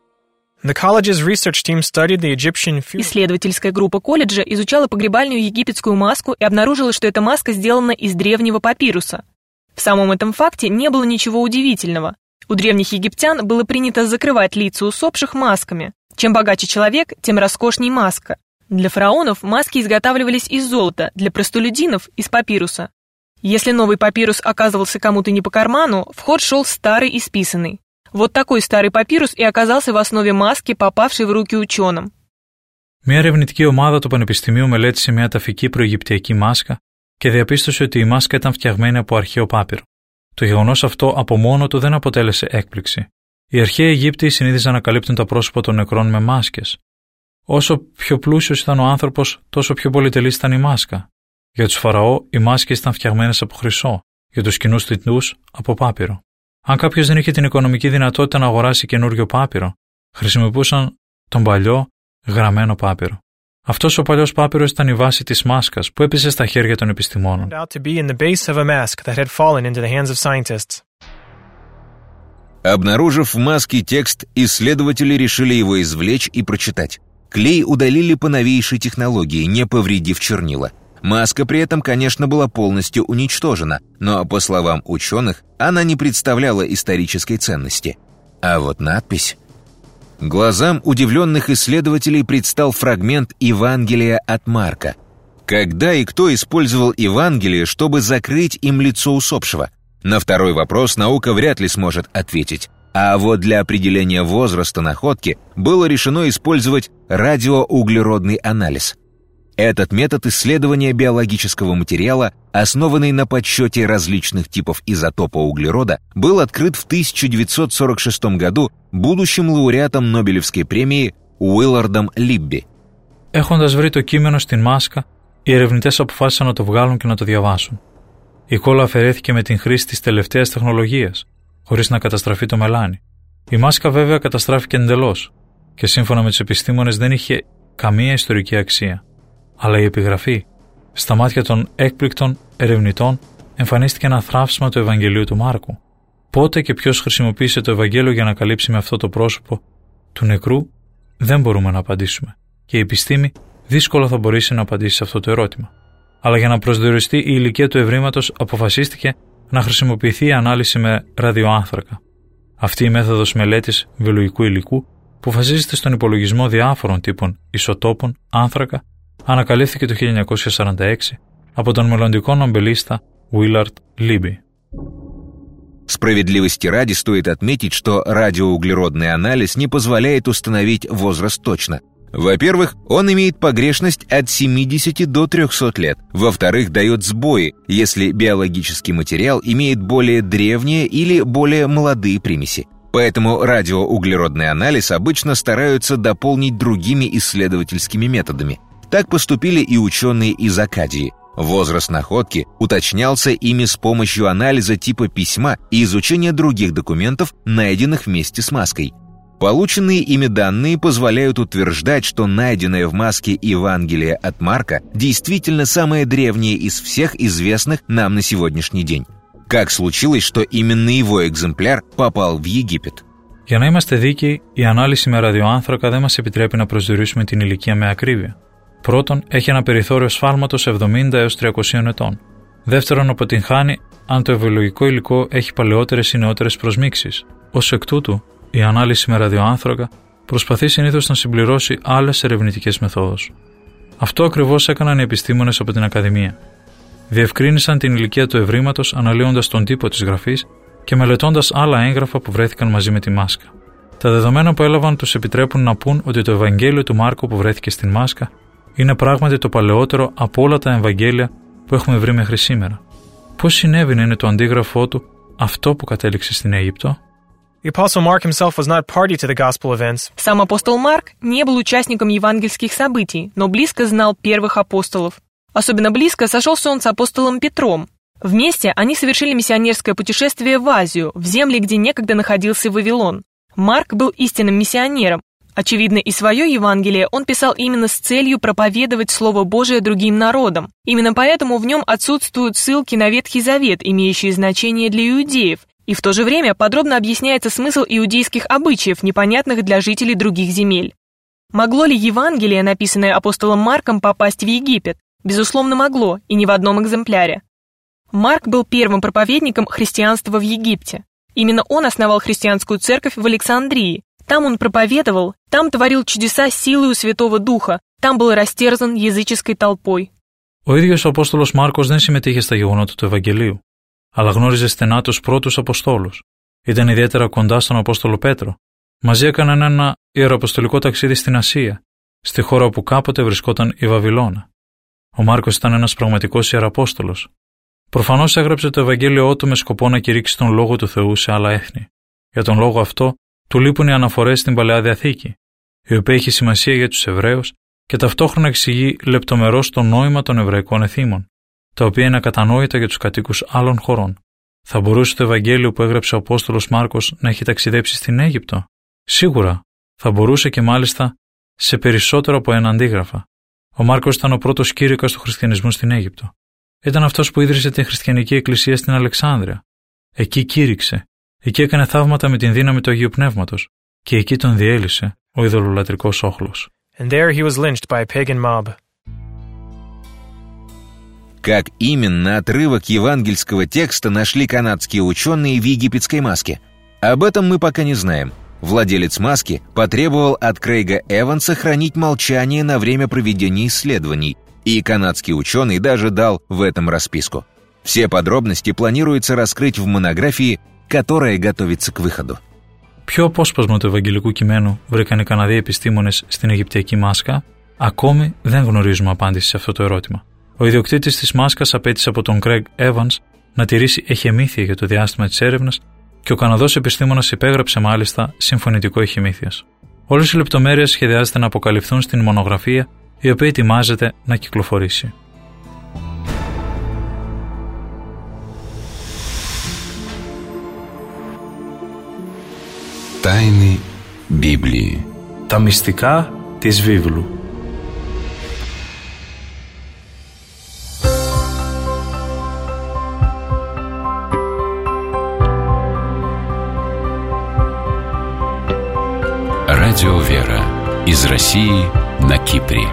S8: Исследовательская группа колледжа изучала погребальную египетскую маску и обнаружила, что эта маска сделана из древнего папируса. В самом этом факте не было ничего удивительного. У древних египтян было принято закрывать лица усопших масками. Чем богаче человек, тем роскошней маска. Для фараонов маски изготавливались из золота, для простолюдинов – из папируса. Если новый папирус оказывался кому-то не по карману, в ход шел старый исписанный. Вот такой старый папирус и оказался в основе маски, попавшей в руки ученым.
S2: Μια ερευνητική ομάδα του Πανεπιστημίου μελέτησε μια ταφική προαιγυπτιακή μάσκα και διαπίστωσε ότι η μάσκα ήταν φτιαγμένη από αρχαίο πάπυρο. Το γεγονός αυτό από μόνο του δεν αποτέλεσε έκπληξη. Οι αρχαίοι Αιγύπτιοι συνήθιζαν να καλύπτουν τα πρόσωπα των νεκρών με μάσκες. Όσο πιο πλούσιος ήταν ο άνθρωπος, τόσο πιο πολυτελής ήταν η μάσκα. Για τους Φαραώ, οι μάσκες ήταν φτιαγμένες από χρυσό, για τους κοινούς θητμούς από πάπυρο. Αν κάποιος δεν είχε την οικονομική δυνατότητα να αγοράσει καινούριο πάπυρο, χρησιμοποιούσαν τον παλιό γραμμένο πάπυρο. Αυτός ο παλιός πάπυρος ήταν η βάση της μάσκας που έπεσε στα χέρια των επιστημόνων.
S7: Обнаружив в маске текст, исследователи решили его извлечь и прочитать. Клей удалили по новейшей технологии, не повредив чернила. Маска при этом, конечно, была полностью уничтожена, но, по словам ученых, она не представляла исторической ценности. А вот надпись... Глазам удивленных исследователей предстал фрагмент Евангелия от Марка. Когда и кто использовал Евангелие, чтобы закрыть им лицо усопшего? На второй вопрос наука вряд ли сможет ответить. А вот для определения возраста находки было решено использовать радиоуглеродный анализ. Этот метод исследования биологического материала, основанный на подсчете различных типов изотопа углерода, был открыт в тысяча девятьсот сорок шестом году будущим лауреатом Нобелевской премии Уиллардом Λίμπι.
S2: Έχοντας βρει το κείμενο στην μάσκα, οι ερευνητές αποφάσισαν να το βγάλουν και να το διαβάσουν. Η κόλλα αφαιρέθηκε με την χρήση της τελευταίας τεχνολογίας, χωρίς να καταστραφεί το μελάνι. Η μάσκα βέβαια καταστράφηκε εντελώς και σύμφωνα με τους επιστήμονες δεν είχε καμία ιστορική αξία. Αλλά η επιγραφή, στα μάτια των έκπληκτων ερευνητών, εμφανίστηκε ένα θράψμα του Ευαγγελίου του Μάρκου. Πότε και ποιος χρησιμοποίησε το Ευαγγέλιο για να καλύψει με αυτό το πρόσωπο του νεκρού, δεν μπορούμε να απαντήσουμε. Και η επιστήμη δύσκολα θα μπορέσει να απαντήσει σε αυτό το ερώτημα. Αλλά για να προσδιοριστεί η ηλικία του ευρήματος, αποφασίστηκε να χρησιμοποιηθεί η ανάλυση με ραδιοάνθρακα. Αυτή η μέθοδος μελέτης βιολογικού υλικού, που βασίζεται στον υπολογισμό διάφορων τύπων ισοτόπων άνθρακα, ανακαλύφθηκε το χίλια εννιακόσια σαράντα έξι από τον μελλοντικό νομπελίστα Willard Libby.
S7: Справедливости ради стоит отметить, что радиоуглеродный анализ не позволяет установить возраст точно. Во-первых, он имеет погрешность от семидесяти до трехсот лет. Во-вторых, дает сбои, если биологический материал имеет более древние или более молодые примеси. Поэтому радиоуглеродный анализ обычно стараются дополнить другими исследовательскими методами. Так поступили и ученые из Акадии. Возраст находки уточнялся ими с помощью анализа типа письма и изучения других документов, найденных вместе с маской. Полученные ими данные позволяют утверждать, что найденное в маске Евангелие от Марка действительно самое древнее из всех известных нам на сегодняшний день. Как случилось, что именно его экземпляр попал в Египет?
S2: Για να είμαστε δίκαιοι, η ανάλυση με ραδιοάνθρακα δεν μας επιτρέπει να προσδιορίσουμε την ηλικία με ακρίβεια. Πρώτον, έχει ένα περιθώριο σφάλματος εβδομήντα έως τριακόσια ετών. Δεύτερον, αποτυγχάνει αν το βιολογικό υλικό έχει παλαιότερες ή νεότερες προσμίξεις. Ως εκ τούτου, η ανάλυση με ραδιοάνθρακα προσπαθεί συνήθως να συμπληρώσει άλλες ερευνητικές μεθόδους. Αυτό ακριβώς έκαναν οι επιστήμονες από την Ακαδημία. Διευκρίνησαν την ηλικία του ευρήματος αναλύοντας τον τύπο της γραφής και μελετώντας άλλα έγγραφα που βρέθηκαν μαζί με τη μάσκα. Τα δεδομένα που έλαβαν τους επιτρέπουν να πούν ότι το Ευαγγέλιο του Μάρκου που βρέθηκε στην μάσκα είναι πράγματι το παλαιότερο από όλα τα Ευαγγέλια που έχουμε βρει μέχρι σήμερα. Πώς συνέβη να είναι το αντίγραφό του αυτό που κατέληξε στην Αίγυπτο?
S9: The Apostle Mark himself was not party to the gospel events.
S8: Сам апостол Марк не был участником евангельских событий, но близко знал первых апостолов. Особенно близко сошелся он с апостолом Петром. Вместе они совершили миссионерское путешествие в Азию, в земли, где некогда находился Вавилон. Марк был истинным миссионером. Очевидно, и свое Евангелие он писал именно с целью проповедовать Слово Божие другим народам. Именно поэтому в нем отсутствуют ссылки на Ветхий Завет, имеющие значение для иудеев, и в то же время подробно объясняется смысл иудейских обычаев, непонятных для жителей других земель. Могло ли Евангелие, написанное апостолом Марком, попасть в Египет? Безусловно, могло, и не в одном экземпляре. Марк был первым проповедником христианства в Египте. Именно он основал христианскую церковь в Александрии. Там он проповедовал, там творил чудеса силою Святого Духа, там был растерзан языческой толпой.
S2: Ο ίδιος ο Απόστολος Μάρκος δεν συμμετείχε στα γεγονότα του Ευαγγελίου, αλλά γνώριζε στενά τους πρώτους Αποστόλους. Ήταν ιδιαίτερα κοντά στον Απόστολο Πέτρο. Μαζί έκαναν ένα ιεροαποστολικό ταξίδι στην Ασία, στη χώρα όπου κάποτε βρισκόταν η Βαβυλώνα. Ο Μάρκος ήταν ένας πραγματικός ιεραπόστολος. Προφανώς έγραψε το Ευαγγέλιό του με σκοπό να κηρύξει τον λόγο του Θεού σε άλλα έθνη. Για τον λόγο αυτό, του λείπουν οι αναφορές στην Παλαιά Διαθήκη, η οποία έχει σημασία για τους Εβραίους και ταυτόχρονα εξηγεί λεπτομερώς το νόημα των εβραϊκών εθήμων, τα οποία είναι ακατανόητα για τους κατοίκους άλλων χωρών. Θα μπορούσε το Ευαγγέλιο που έγραψε ο Απόστολος Μάρκος να έχει ταξιδέψει στην Αίγυπτο? Σίγουρα, θα μπορούσε και μάλιστα σε περισσότερο από ένα αντίγραφα. Ο Μάρκος ήταν ο πρώτος κήρυκας του χριστιανισμού στην Αίγυπτο. Ήταν αυτός που ίδρυσε την χριστιανική εκκλησία στην Αλεξάνδρεια. Εκεί κήρυξε, εκεί έκανε θαύματα με την δύναμη του Αγίου Πνεύματος και εκεί τον διέλυσε ο ειδωλολατρικός όχλος.
S9: And there he was lynched by a pagan mob.
S7: Как именно отрывок евангельского текста нашли канадские ученые в египетской маске? Об этом мы пока не знаем. Владелец маски потребовал от Крейга Эванса хранить молчание на время проведения исследований, и канадский ученый даже дал в этом расписку. Все подробности планируется раскрыть в монографии, которая готовится к выходу.
S2: Ποιο απόσπασμα του Ευαγγελικού κειμένου βρήκαν οι Καναδοί επιστήμονες στην Αιγυπτιακή μάσκα? Ακόμη δεν γνωρίζουμε απάντηση σε αυτό το ερώτημα. Ο ιδιοκτήτης της μάσκας απέτησε από τον Craig Evans να τηρήσει εχεμήθεια για το διάστημα της έρευνας και ο Καναδός επιστήμονας υπέγραψε μάλιστα συμφωνητικό εχεμήθειας. Όλες οι λεπτομέρειες σχεδιάζεται να αποκαλυφθούν στην μονογραφία, η οποία ετοιμάζεται να κυκλοφορήσει.
S1: Τάινη Біблії.
S2: Τα μυστικά της βίβλου.
S1: Радио Вера. Из России на Кипре.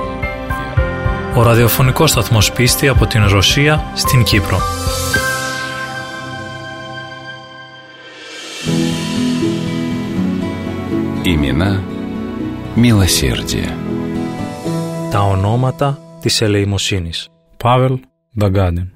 S2: Ο ραδιοφωνικός σταθμός Πίστη από την Ρωσία στην Κύπρο.
S1: Имена Μилосердия.
S2: Τα ονόματα της ελεημοσύνης. Павел Дагадин.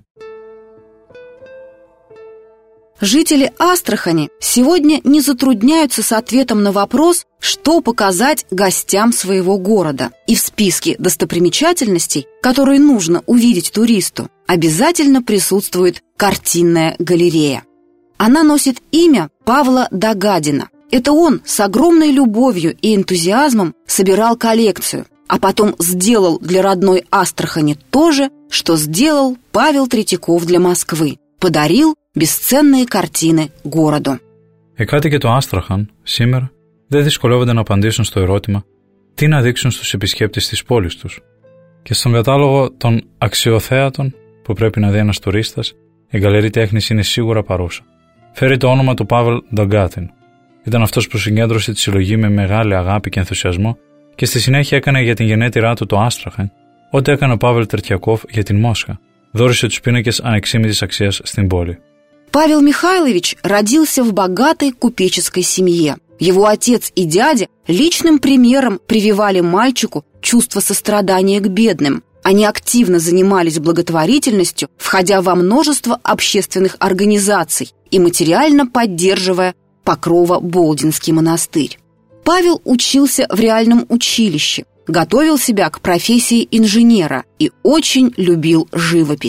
S6: Жители Астрахани сегодня не затрудняются с ответом на вопрос, что показать гостям своего города. И в списке достопримечательностей, которые нужно увидеть туристу, обязательно присутствует картинная галерея. Она носит имя Павла Дагадина. Это он с огромной любовью и энтузиазмом собирал коллекцию, а потом сделал для родной Астрахани то же, что сделал Павел Третьяков для Москвы. Подарил бесценные картины городу.
S2: Οι κάτοικοι του Άστραχαν σήμερα δεν δυσκολεύονται να απαντήσουν στο ερώτημα τι να δείξουν στους επισκέπτες της πόλης τους. Και στον κατάλογο των αξιοθέατων που πρέπει να δει ένας τουρίστας, η γκαλερί τέχνης είναι σίγουρα παρούσα. Φέρει το όνομα του Παύλ Νταγκάτιν. Ήταν αυτός που συγκέντρωσε τη συλλογή με μεγάλη αγάπη και ενθουσιασμό και στη συνέχεια έκανε για την γενέτειρά του το Άστραχαν ό,τι έκανε ο Παύλ Τερτιακόφ για την Μόσχα. Δώρισε τους πίνακες ανεξήμητης αξίας στην πόλη.
S6: Павел Михайлович родился в богатой купеческой семье. Его отец и дядя личным примером прививали мальчику чувство сострадания к бедным. Они активно занимались благотворительностью, входя во множество общественных организаций и материально поддерживая Покрово-Болдинский монастырь. Павел учился в реальном училище, готовил себя к профессии инженера и очень любил живопись.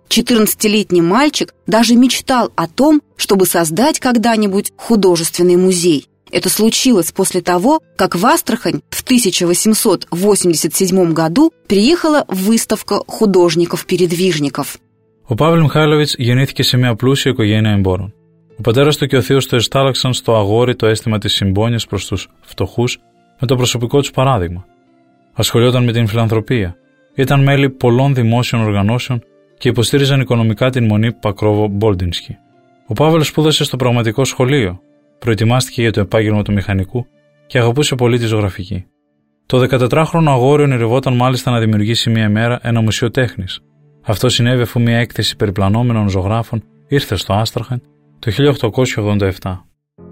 S6: четырнадцатилетний мальчик даже мечтал о том, чтобы создать когда-нибудь художественный музей. Это случилось после того, как в Астрахань в тысяча восемьсот восемьдесят седьмом году приехала выставка художников-передвижников.
S2: Ο Παύλ Μιχάηλοβιτς γεννήθηκε σε μια πλούσια οικογένεια εμπόρων. Ο πατέρας του και ο θείος του εστάλαξαν στο αγόρι το αίσθημα της συμπόνιας προς τους φτωχούς με το προσωπικό τους παράδειγμα. Ασχολιόταν με την φιλανθρωπία. Ήταν μέλη πολλών δημόσιων οργανώσεων και υποστήριζαν οικονομικά την μονή Πακρόβο-Μπόλτινσκι. Ο Παύλ σπούδασε στο πραγματικό σχολείο, προετοιμάστηκε για το επάγγελμα του μηχανικού και αγαπούσε πολύ τη ζωγραφική. Το δεκατετράχρονο αγόρι ονειρευόταν μάλιστα να δημιουργήσει μία μέρα ένα μουσείο τέχνης. Αυτό συνέβη αφού μία έκθεση περιπλανόμενων ζωγράφων ήρθε στο Άσтрахань το χίλια οκτακόσια ογδόντα επτά.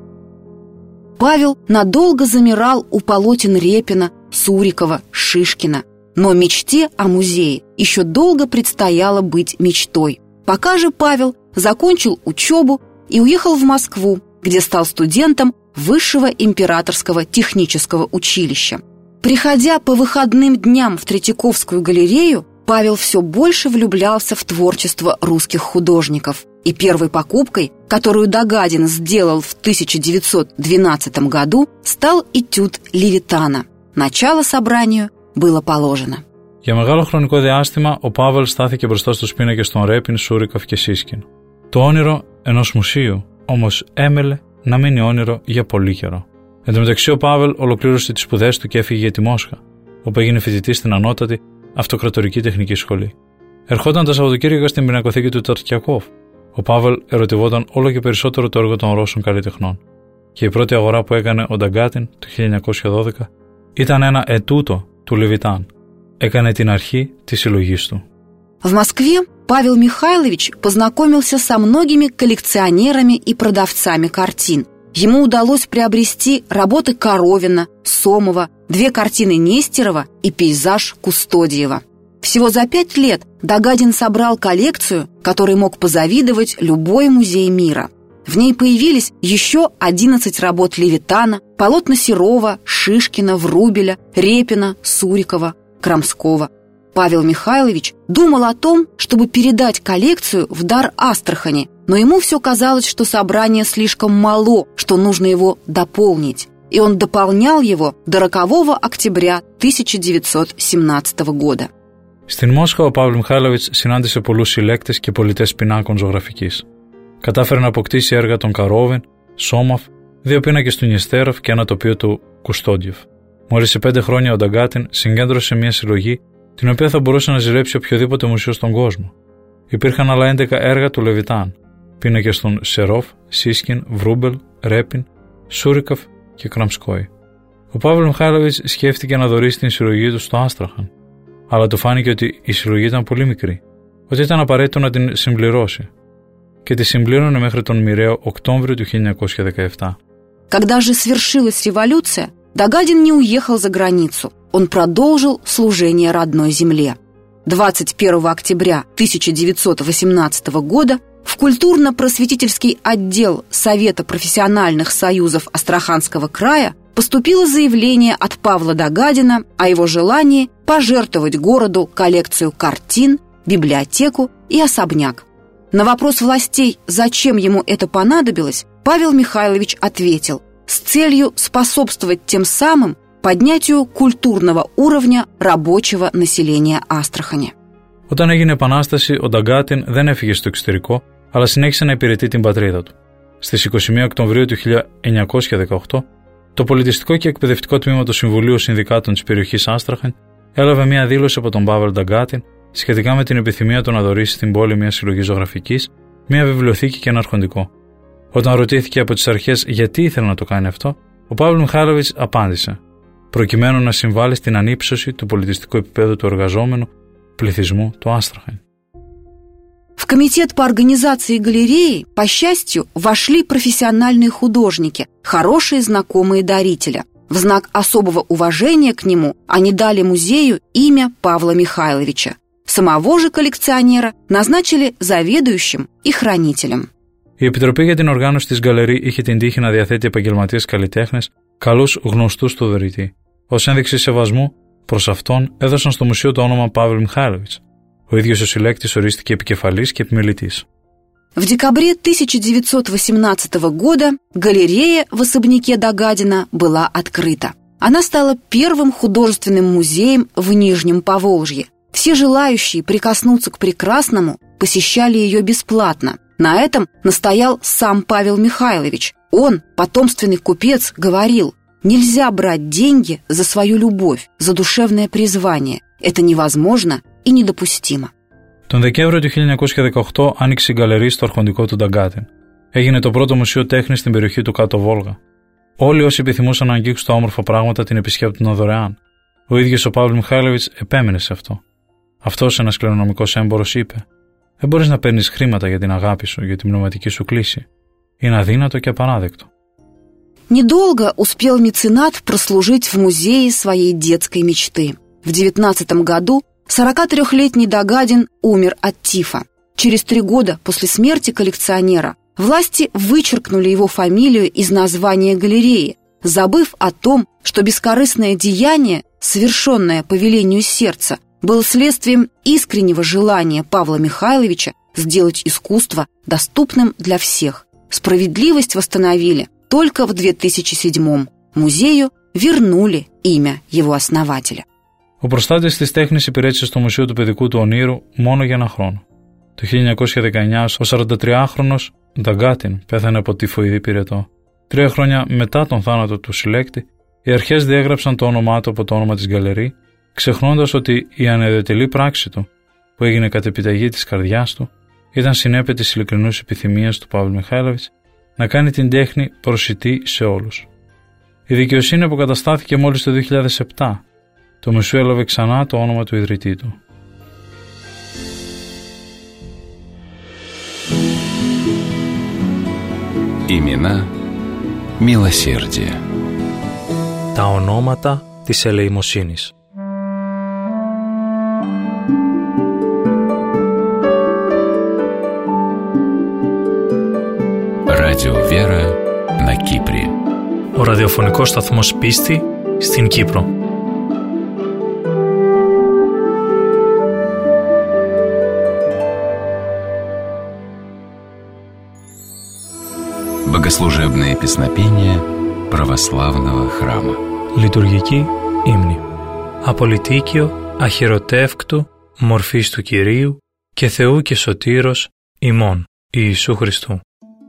S6: Павел надолго замирал у полотен Репина, Сурикова, Шишкина. Но мечте о музее еще долго предстояло быть мечтой. Пока же Павел закончил учебу и уехал в Москву, где стал студентом Высшего императорского технического училища. Приходя по выходным дням в Третьяковскую галерею, Павел все больше влюблялся в творчество русских художников. И первой покупкой, которую Дагадин сделал в тысяча девятьсот двенадцатом году, стал этюд Левитана. Начало собранию было положено.
S2: Για μεγάλο χρονικό διάστημα, ο Παύλ στάθηκε μπροστά στους πίνακες των Ρέπιν, Σούρικοφ και Σίσκιν. Το όνειρο ενός μουσείου όμως έμελε να μείνει όνειρο για πολύ καιρό. Εν τω μεταξύ, ο Παύλ ολοκλήρωσε τις σπουδές του και έφυγε για τη Μόσχα, όπου έγινε φοιτητής στην ανώτατη Αυτοκρατορική Τεχνική Σχολή. Ερχόταν τα Σαββατοκύριακα στην πινακοθήκη του Ταρτιακόφ. Ο Παύλ ερωτευόταν όλο και περισσότερο το έργο των Ρώσων καλλιτεχνών. Και η πρώτη αγορά που έκανε ο Νταγκάτιν το χίλια εννιακόσια δώδεκα ήταν ένα ετούτο του Λεβιτάν. Έκανε την αρχή της συλλογής του.
S6: В Москве Павел Михайлович познакомился со многими коллекционерами и продавцами картин. Ему удалось приобрести работы Коровина, Сомова, две картины Нестерова и пейзаж Кустодиева. Всего за пять лет Дагадин собрал коллекцию, которой мог позавидовать любой музей мира. В ней появились еще одиннадцать работ Левитана, полотна Серова, Шишкина, Врубеля, Репина, Сурикова, Крамского. Павел Михайлович думал о том, чтобы передать коллекцию в дар Астрахани, но ему все казалось, что собрание слишком мало, что нужно его дополнить. И он дополнял его до рокового октября тысяча девятьсот семнадцатого года.
S2: Στην Μόσχα, ο Παύλ Μιχάηλοβιτς συνάντησε πολλούς συλλέκτες και πολιτές πινάκων ζωγραφικής. Κατάφερε να αποκτήσει έργα των Καρόβιν, Σόμαφ, δύο πίνακες του Νιεστέροφ και ένα τοπίο του Κουστόντιεφ. Μόλις σε πέντε χρόνια ο Νταγκάτιν συγκέντρωσε μια συλλογή την οποία θα μπορούσε να ζηλέψει οποιοδήποτε μουσείο στον κόσμο. Υπήρχαν άλλα έντεκα έργα του Λεβιτάν, πίνακες των Σερόφ, Σίσκιν, Βρούμπελ, Ρέπιν, Σούρικοφ και Κραμσκόι. Ο Παύλ Μιχάηλοβιτς σκέφτηκε να δωρήσει την συλλογή του στο Άστραχαν, αλλά του φάνηκε ότι η συλλογή ήταν πολύ μικρή, ότι ήταν απαραίτητο να την συμπληρώσει. Και τη συμπλήρωνε μέχρι τον μοιραίο Οκτώβριο του χίλια εννιακόσια δεκαεπτά.
S6: Когда же свершилась революция, Дагадин не уехал за границу. Он продолжил служение родной земле. двадцать первого октября тысяча девятьсот восемнадцатого года в культурно-просветительский отдел Совета профессиональных союзов Астраханского края поступило заявление от Павла Дагадина о его желании пожертвовать городу коллекцию картин, библиотеку и особняк. На вопрос властей, зачем ему это понадобилось, Павел Михайлович ответил: с целью способствовать тем самым поднятию κουλτурного уровня ρабочего населения Астрахани.
S2: Όταν έγινε επανάσταση, ο Νταγκάτιν δεν έφυγε στο εξωτερικό, αλλά συνέχισε να υπηρετεί την πατρίδα του. Στις είκοσι μία Οκτωβρίου του χίλια εννιακόσια δεκαοκτώ, το πολιτιστικό και εκπαιδευτικό τμήμα του Συμβουλίου Συνδικάτων της περιοχής Άστραχαν έλαβε μια δήλωση από τον Παύλ Νταγκάτιν σχετικά με την επιθυμία του να δωρήσει στην πόλη μια συλλογή ζωγραφικής, μια βιβλιοθήκη και ένα αρχοντικό. Όταν ρωτήθηκε από τις αρχές γιατί ήθελε να το κάνει αυτό, ο Παύλ Μιχάηλοβιτς απάντησε: προκειμένου να συμβάλλει στην ανύψωση του πολιτιστικού επίπεδου του εργαζόμενου πληθυσμού του Άσтрахань.
S6: В комитет по организации галереи, по счастью, вошли профессиональные художники, хорошие знакомые дарителя. В знак особого уважения к нему они дали музею имя Павла Михайловича. Самого же коллекционера назначили заведующим и хранителем.
S2: Η Επιτροπή για την Οργάνωση της Γκαλερί είχε την τύχη να διαθέτει επαγγελματίες καλλιτέχνες, καλούς γνωστούς του δωρητή. Ως ένδειξη σεβασμού προς αυτόν έδωσαν στο μουσείο το όνομα Παύλ Μιχάηλοβιτς. Ο ίδιος ο συλλέκτης ορίστηκε επικεφαλής και επιμελητής.
S6: В декабре тысяча девятьсот восемнадцатого года галерея в особняке Дагадина была открыта. Она стала первым художественным музеем в Нижнем Поволжье. Все желающие прикоснуться к прекрасному посещали ее бесплатно. На этом настоял сам Павел Михайлович. Он, потомственный купец, говорил: «Нельзя брать деньги за свою любовь, за душевное призвание. Это невозможно и недопустимо».
S2: Τον Δεκέμβριο του χίλια εννιακόσια δεκαοκτώ άνοιξε η γκαλερί στο αρχοντικό του Νταγκάτιν. Έγινε το πρώτο μουσείο τέχνης στην περιοχή του Κάτω Βόλγα. Όλοι όσοι επιθυμούσαν να αγγίξουν τα όμορφα πράγματα την επισκέπτονταν δωρεάν. Ο ίδιος ο Παύλ Μιχάηλοβιτς επέμενε σε αυτό. Αυτός, ένας κληρονομικός έμπορος, είπε: «Δεν μπορείς να παίρνεις χρήματα για την αγάπη σου, για την πνευματική σου κλίση. Είναι αδύνατο και απαράδεκτο».
S6: Недолго успел меценат прослужить в музее своей детской мечты. В девятнадцатом году сорокатрёхлетний Дагадин умер от тифа. Через три года после смерти коллекционера власти вычеркнули его фамилию из названия галереи, забыв о том, что бескорыстное деяние, совершенное по велению сердца, было следствием искреннего желания Павла Михайловича сделать искусство доступным для всех. Справедливость восстановили только в две тысячи седьмом. Музею вернули имя его основателя.
S2: Ο προστάτης της τέχνης υπηρέτησε στο Μουσείο του Παιδικού του Ονείρου μόνο για ένα χρόνο. Το χίλια εννιακόσια δεκαεννιά, ο σαραντατριάχρονος Νταγκάτιν πέθανε από τυφοειδή πυρετό. Τρία χρόνια μετά τον θάνατο του συλλέκτη, οι αρχές διέγραψαν το όνομά του από το όνομα της γκαλερί, ξεχνώντας ότι η ανεδετελή πράξη του, που έγινε κατ' επιταγή της καρδιάς του, ήταν συνέπεια της ειλικρινούς επιθυμίας του Παύλου Μιχάηλοβιτς να κάνει την τέχνη προσιτή σε όλους. Η δικαιοσύνη αποκαταστάθηκε μόλις το δύο χιλιάδες επτά. Το μουσείο έλαβε ξανά το όνομα του ιδρυτή του.
S1: Имена μилосердия.
S2: Τα ονόματα της ελεημοσύνης.
S1: Радио Вера на Κύπρη.
S2: Ο ραδιοφωνικός σταθμός Πίστη στην Κύπρο.
S1: Богослужебное песнопение православного храма.
S2: Λειτουργική ύμνη. Απολυτίκιο αχειροτεύκτου μορφής του Κυρίου και Θεού και Σωτήρος ημών Ιησού Χριστού.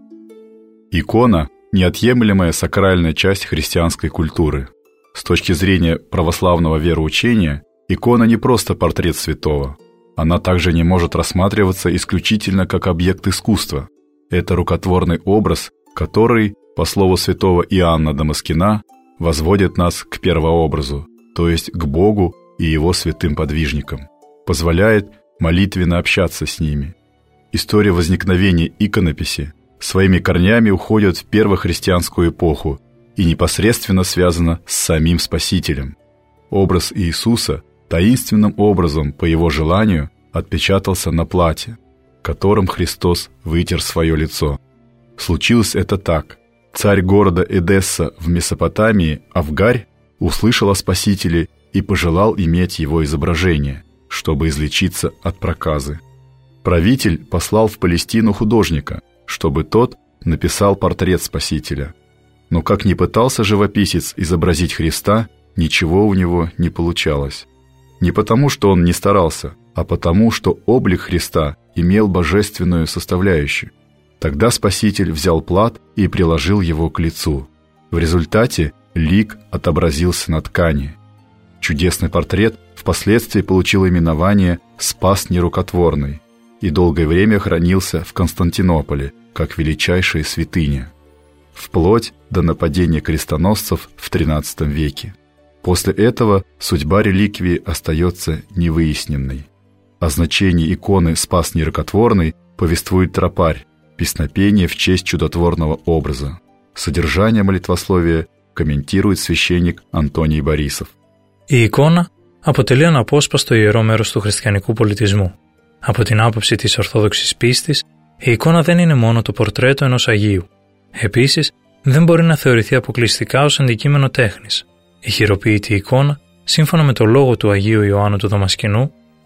S10: Икона – неотъемлемая сакральная часть христианской культуры. С точки зрения православного вероучения, икона не просто портрет святого. Она также не может рассматриваться исключительно как объект искусства. Это рукотворный образ, который, по слову святого Иоанна Дамаскина, возводит нас к первообразу, то есть к Богу и Его святым подвижникам, позволяет молитвенно общаться с ними. История возникновения иконописи своими корнями уходит в первохристианскую эпоху и непосредственно связана с самим Спасителем. Образ Иисуса таинственным образом, по Его желанию, отпечатался на платье, которым Христос вытер свое лицо. Случилось это так. Царь города Эдесса в Месопотамии, Авгарь, услышал о Спасителе и пожелал иметь его изображение, чтобы излечиться от проказы. Правитель послал в Палестину художника, чтобы тот написал портрет Спасителя. Но как ни пытался живописец изобразить Христа, ничего у него не получалось. Не потому, что он не старался, а потому, что облик Христа имел божественную составляющую. Тогда Спаситель взял плат и приложил его к лицу. В результате лик отобразился на ткани. Чудесный портрет впоследствии получил именование «Спас нерукотворный» и долгое время хранился в Константинополе как величайшая святыня, вплоть до нападения крестоносцев в тринадцатом веке. После этого судьба реликвии остается невыясненной. О значении иконы «Спас нерукотворный» повествует тропарь, песнопение в честь чудотворного образа. Содержание молитвословия комментирует священник Антоний Борисов.
S2: Η εικόνα αποτελεί αναπόσπαστο ιερό μέρος του χριστιανικού πολιτισμού. Από την άποψη της ορθόδοξης πίστης, η εικόνα δεν είναι μόνο το πορτρέτο ενός Αγίου. Επίσης, δεν μπορεί να θεωρηθεί αποκλειστικά ως αντικείμενο τέχνης. Η χειροποίητη εικόνα, σύμφωνα με το λόγο του Αγίου Ιωάννου του Δαμασκηνού,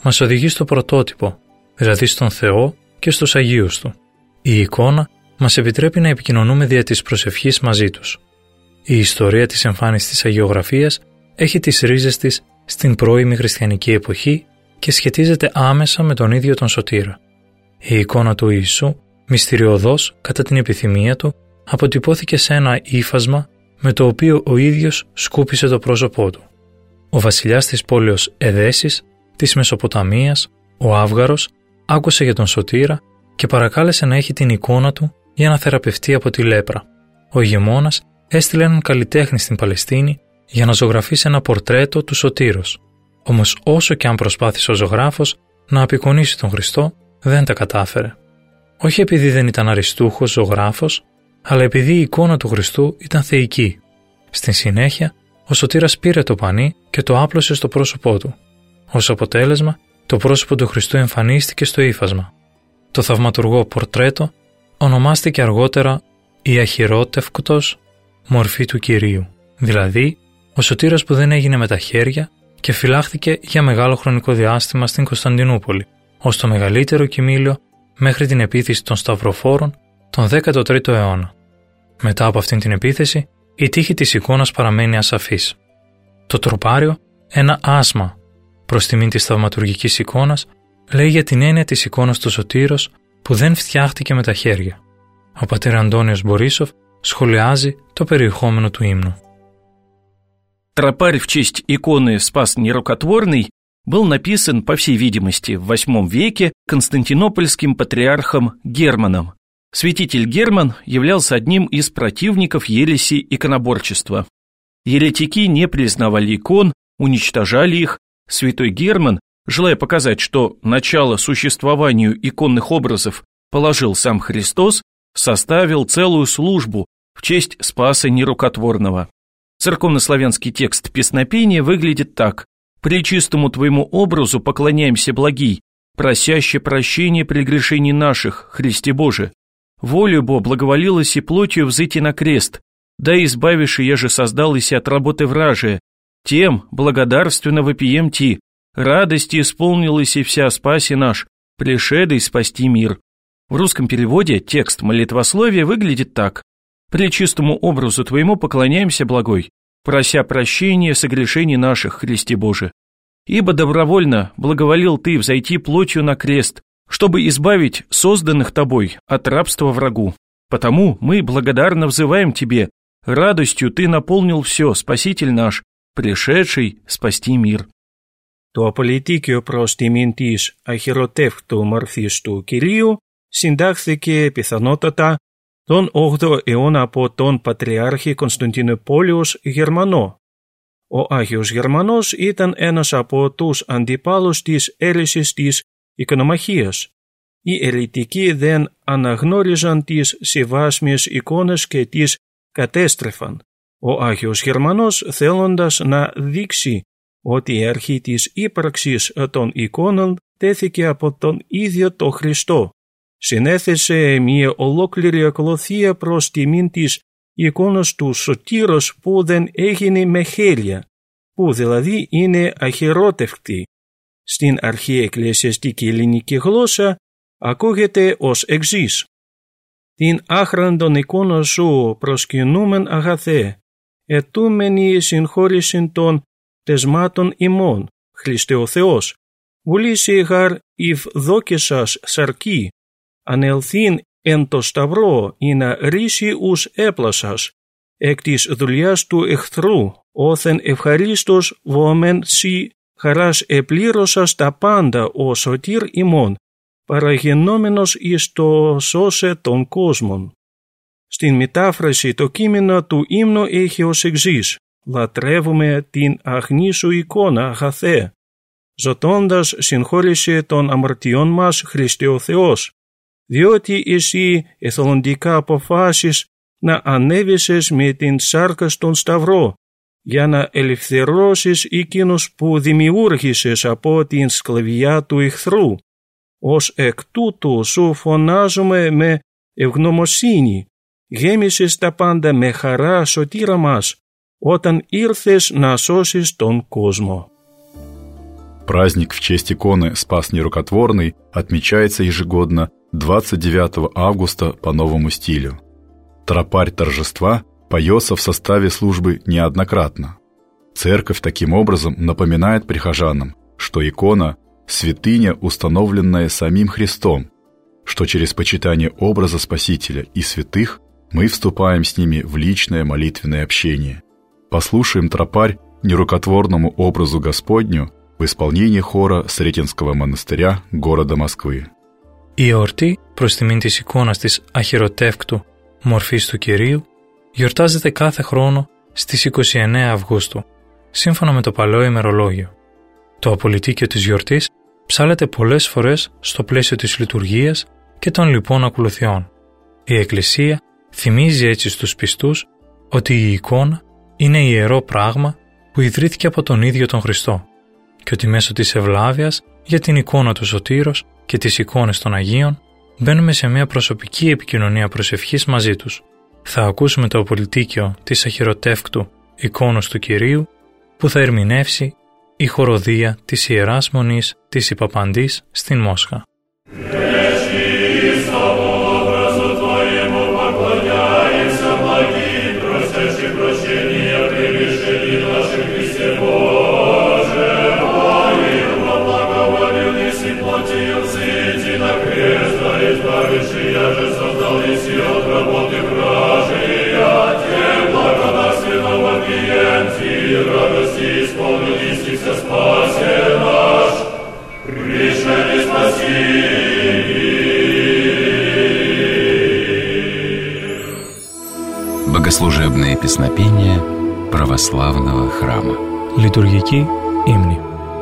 S2: μας οδηγεί στο πρωτότυπο, δηλαδή στον Θεό και στους Αγίους Του. Η εικόνα μας επιτρέπει να επικοινωνούμε δια της προσευχής μαζί Τους. Η ιστορία της εμφάνισης της αγιογραφίας έχει τις ρίζες της στην πρώιμη χριστιανική εποχή και σχετίζεται άμεσα με τον ίδιο τον Σωτήρα. Η εικόνα του Ιησού, μυστηριωδώς κατά την επιθυμία Του, αποτυπώθηκε σε ένα ύφασμα με το οποίο ο ίδιος σκούπισε το πρόσωπό Του. Ο βασιλιάς της πόλεως Εδέσης, της Μεσοποταμίας, ο Αύγαρος, άκουσε για τον Σωτήρα και παρακάλεσε να έχει την εικόνα του για να θεραπευτεί από τη λέπρα. Ο ηγεμόνας έστειλε έναν καλλιτέχνη στην Παλαιστίνη για να ζωγραφίσει ένα πορτρέτο του Σωτήρος. Όμως όσο και αν προσπάθησε ο ζωγράφος να απεικονίσει τον Χριστό, δεν τα κατάφερε. Όχι επειδή δεν ήταν αριστούχος ζωγράφος, αλλά επειδή η εικόνα του Χριστού ήταν θεϊκή. Στην συνέχεια, ο Σωτήρας πήρε το πανί και το άπλωσε στο πρόσωπό του. Ως αποτέλεσμα, το πρόσωπο του Χριστού εμφανίστηκε στο ύφασμα. Το θαυματουργό πορτρέτο ονομάστηκε αργότερα η αχυρότευκτος μορφή του Κυρίου, δηλαδή ο Σωτήρας που δεν έγινε με τα χέρια και φυλάχθηκε για μεγάλο χρονικό διάστημα στην Κωνσταντινούπολη, ως το μεγαλύτερο κοιμήλιο μέχρι την επίθεση των Σταυροφόρων τον δέκατο τρίτο αιώνα. Μετά από αυτήν την επίθεση, η τύχη της εικόνας παραμένει ασαφής. Το τροπάριο, ένα άσμα προς τιμήν της θαυματουργικής εικόνας, λέει για την έννοια της εικόνας του Σωτήρος που δεν φτιάχτηκε με τα χέρια. Ο πατήρ Αντώνιος Μπορίσοφ σχολιάζει το περιεχόμενο του ύμνου.
S4: Тропарь в честь иконы Спас Нерукотворный был написан, по всей видимости, в восьмом веке константинопольским патриархом Германом. Святитель Герман являлся одним из противников ереси иконоборчества. Еретики не признавали икон, уничтожали их. Святой Герман, желая показать, что начало существованию иконных образов положил сам Христос, составил целую службу в честь Спаса Нерукотворного. Церковнославянский текст песнопения выглядит так: «Пречистому Твоему образу поклоняемся, благий, просяще прощения прегрешений наших, Христе Боже. Волю Бо благоволилась и плотью взыти на крест, да избавишь и еже создалась от работы вражия. Тем благодарственно вопием Ти, радости исполнилась и вся спаси наш, пришедой спасти мир». В русском переводе текст молитвословия выглядит так: «Пречистому образу Твоему поклоняемся, благой, прося прощения согрешений наших, Христе Боже. Ибо добровольно благоволил Ты взойти плотью на крест, чтобы избавить созданных Тобой от рабства врагу. Потому мы благодарно взываем Тебе, радостью Ты наполнил все, Спаситель наш, пришедший спасти мир».
S11: Το απολυτίκιο προς τιμήν της αχυροτεύκτου μορφής του Κυρίου συντάχθηκε πιθανότατα τον όγδοο αιώνα από τον Πατριάρχη Κωνσταντινούπολεως Γερμανό. Ο Άγιος Γερμανός ήταν ένας από τους αντιπάλους της αίρεσης της εικονομαχίας. Οι αιρετικοί δεν αναγνώριζαν τις σεβάσμιες εικόνες και τις κατέστρεφαν. Ο Άγιος Γερμανός, θέλοντας να δείξει ότι η αρχή της ύπαρξης των εικόνων τέθηκε από τον ίδιο το Χριστό, συνέθεσε μια ολόκληρη ακολουθία προς τιμήν της εικόνας του Σωτήρος που δεν έγινε με χέρια, που δηλαδή είναι αχυρότευκτη. Στην αρχή εκκλησιαστική ελληνική γλώσσα ακούγεται ως εξής: «Την άχραντον εικόνα σου προσκυνούμεν αγαθέ, ετούμενη συγχώρησιν των τεσμάτων ημών, Χριστέ ο Θεός, βουλήσει γαρ ευδόκησας σαρκή, ανελθήν εν το σταυρό ή να ρίσει ους έπλασας, εκ της δουλειάς του εχθρού, όθεν ευχαρίστως βόμεν σοι χαράς επλήρωσας τα πάντα ο σωτήρ ημών, παραγενόμενος εις το σώσε των κόσμων». Στην μετάφραση το κείμενο του ύμνου έχει ως εξής: «Λατρεύουμε την αγνή σου εικόνα, αγαθέ. Ζωτώντας συγχώρησε των αμαρτιών μας, Χριστέ ο Θεός, διότι εσύ εθελοντικά αποφάσεις να ανέβησες με την σάρκα στον σταυρό, για να ελευθερώσεις εκείνους που δημιούργησες από την σκλαβιά του εχθρού. Ως εκ τούτου σου φωνάζουμε με ευγνωμοσύνη, γέμισες τα πάντα με χαρά, Σωτήρα μας, όταν ήρθες να σώσεις τον κόσμο».
S10: Праздник в честь иконы Спас Нерукотворный отмечается ежегодно двадцать девятого августа по новому стилю. Тропарь торжества поется в составе службы неоднократно. Церковь таким образом напоминает прихожанам, что икона – святыня, установленная самим Христом, что через почитание образа Спасителя и святых мы вступаем с ними в личное молитвенное общение. Послушаем тропарь нерукотворному образу Господню в исполнении χώρα Сретенского монастыря города Москвы.
S2: Η εορτή προς τιμήν της εικόνας της αχειροτεύκτου μορφής του Κυρίου γιορτάζεται κάθε χρόνο στις είκοσι εννέα Αυγούστου, σύμφωνα με το παλαιό ημερολόγιο. Το απολυτίκιο της γιορτής ψάλλεται πολλές φορές στο πλαίσιο της λειτουργίας και των λοιπών ακολουθιών. Η Εκκλησία θυμίζει έτσι στους πιστούς ότι η εικόνα είναι ιερό πράγμα που ιδρύθηκε από τον ίδιο τον Χριστό και ότι μέσω της ευλάβειας για την εικόνα του Σωτήρος και τις εικόνες των Αγίων μπαίνουμε σε μια προσωπική επικοινωνία προσευχής μαζί τους. Θα ακούσουμε το απολυτίκιο της αχειροτεύκτου εικόνος του Κυρίου που θα ερμηνεύσει η χοροδία της Ιεράς Μονής της Ιπαπαντής στην Μόσχα.
S1: Богослужебные песнопения православного храма.
S2: Литургική ύμνη.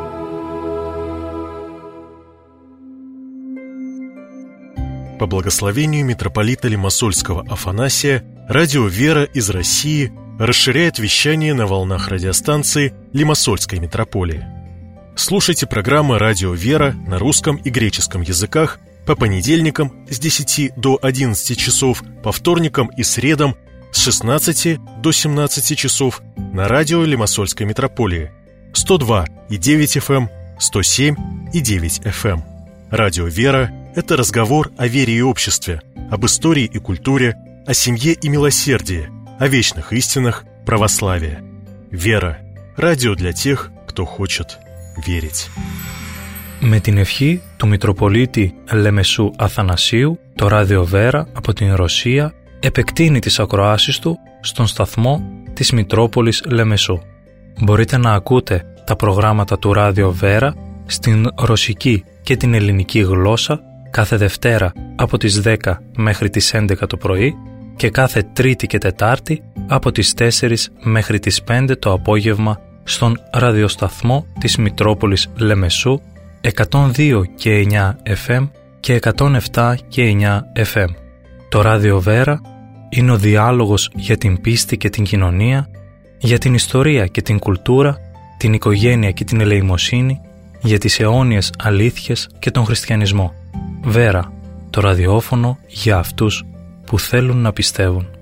S12: По благословению митрополита Лимассольского Афанасия, радио «Вера» из России расширяет вещание на волнах радиостанции Лимассольской митрополии. Слушайте программы «Радио «Вера» на русском и греческом языках по понедельникам с десяти до одиннадцати часов, по вторникам и средам с шестнадцати до семнадцати часов на радио Лимассольской митрополии сто два и девять эф эм, сто семь и девять эф эм. Радио «Вера» — это разговор о вере и обществе, об истории и культуре, о семье и милосердии, о вечных истинах православия. «Вера» — радио для тех, кто хочет верить.
S2: Με την ευχή του Μητροπολίτη Λεμεσού Αθανασίου, το ράδιο Βέρα από την Ρωσία επεκτείνει τις ακροάσεις του στον σταθμό της Μητρόπολης Λεμεσού. Μπορείτε να ακούτε τα προγράμματα του ράδιο Βέρα στην ρωσική και την ελληνική γλώσσα κάθε Δευτέρα από τις δέκα μέχρι τις έντεκα το πρωί και κάθε Τρίτη και Τετάρτη από τις τέσσερις μέχρι τις πέντε το απόγευμα στον ραδιοσταθμό της Μητρόπολης Λεμεσού εκατόν δύο και εννιά εφ εμ και εκατόν επτά και εννιά εφ εμ. Το ράδιο Βέρα είναι ο διάλογος για την πίστη και την κοινωνία, για την ιστορία και την κουλτούρα, την οικογένεια και την ελεημοσύνη, για τις αιώνιες αλήθειες και τον χριστιανισμό. Βέρα, το ραδιόφωνο για αυτούς που θέλουν να πιστεύουν.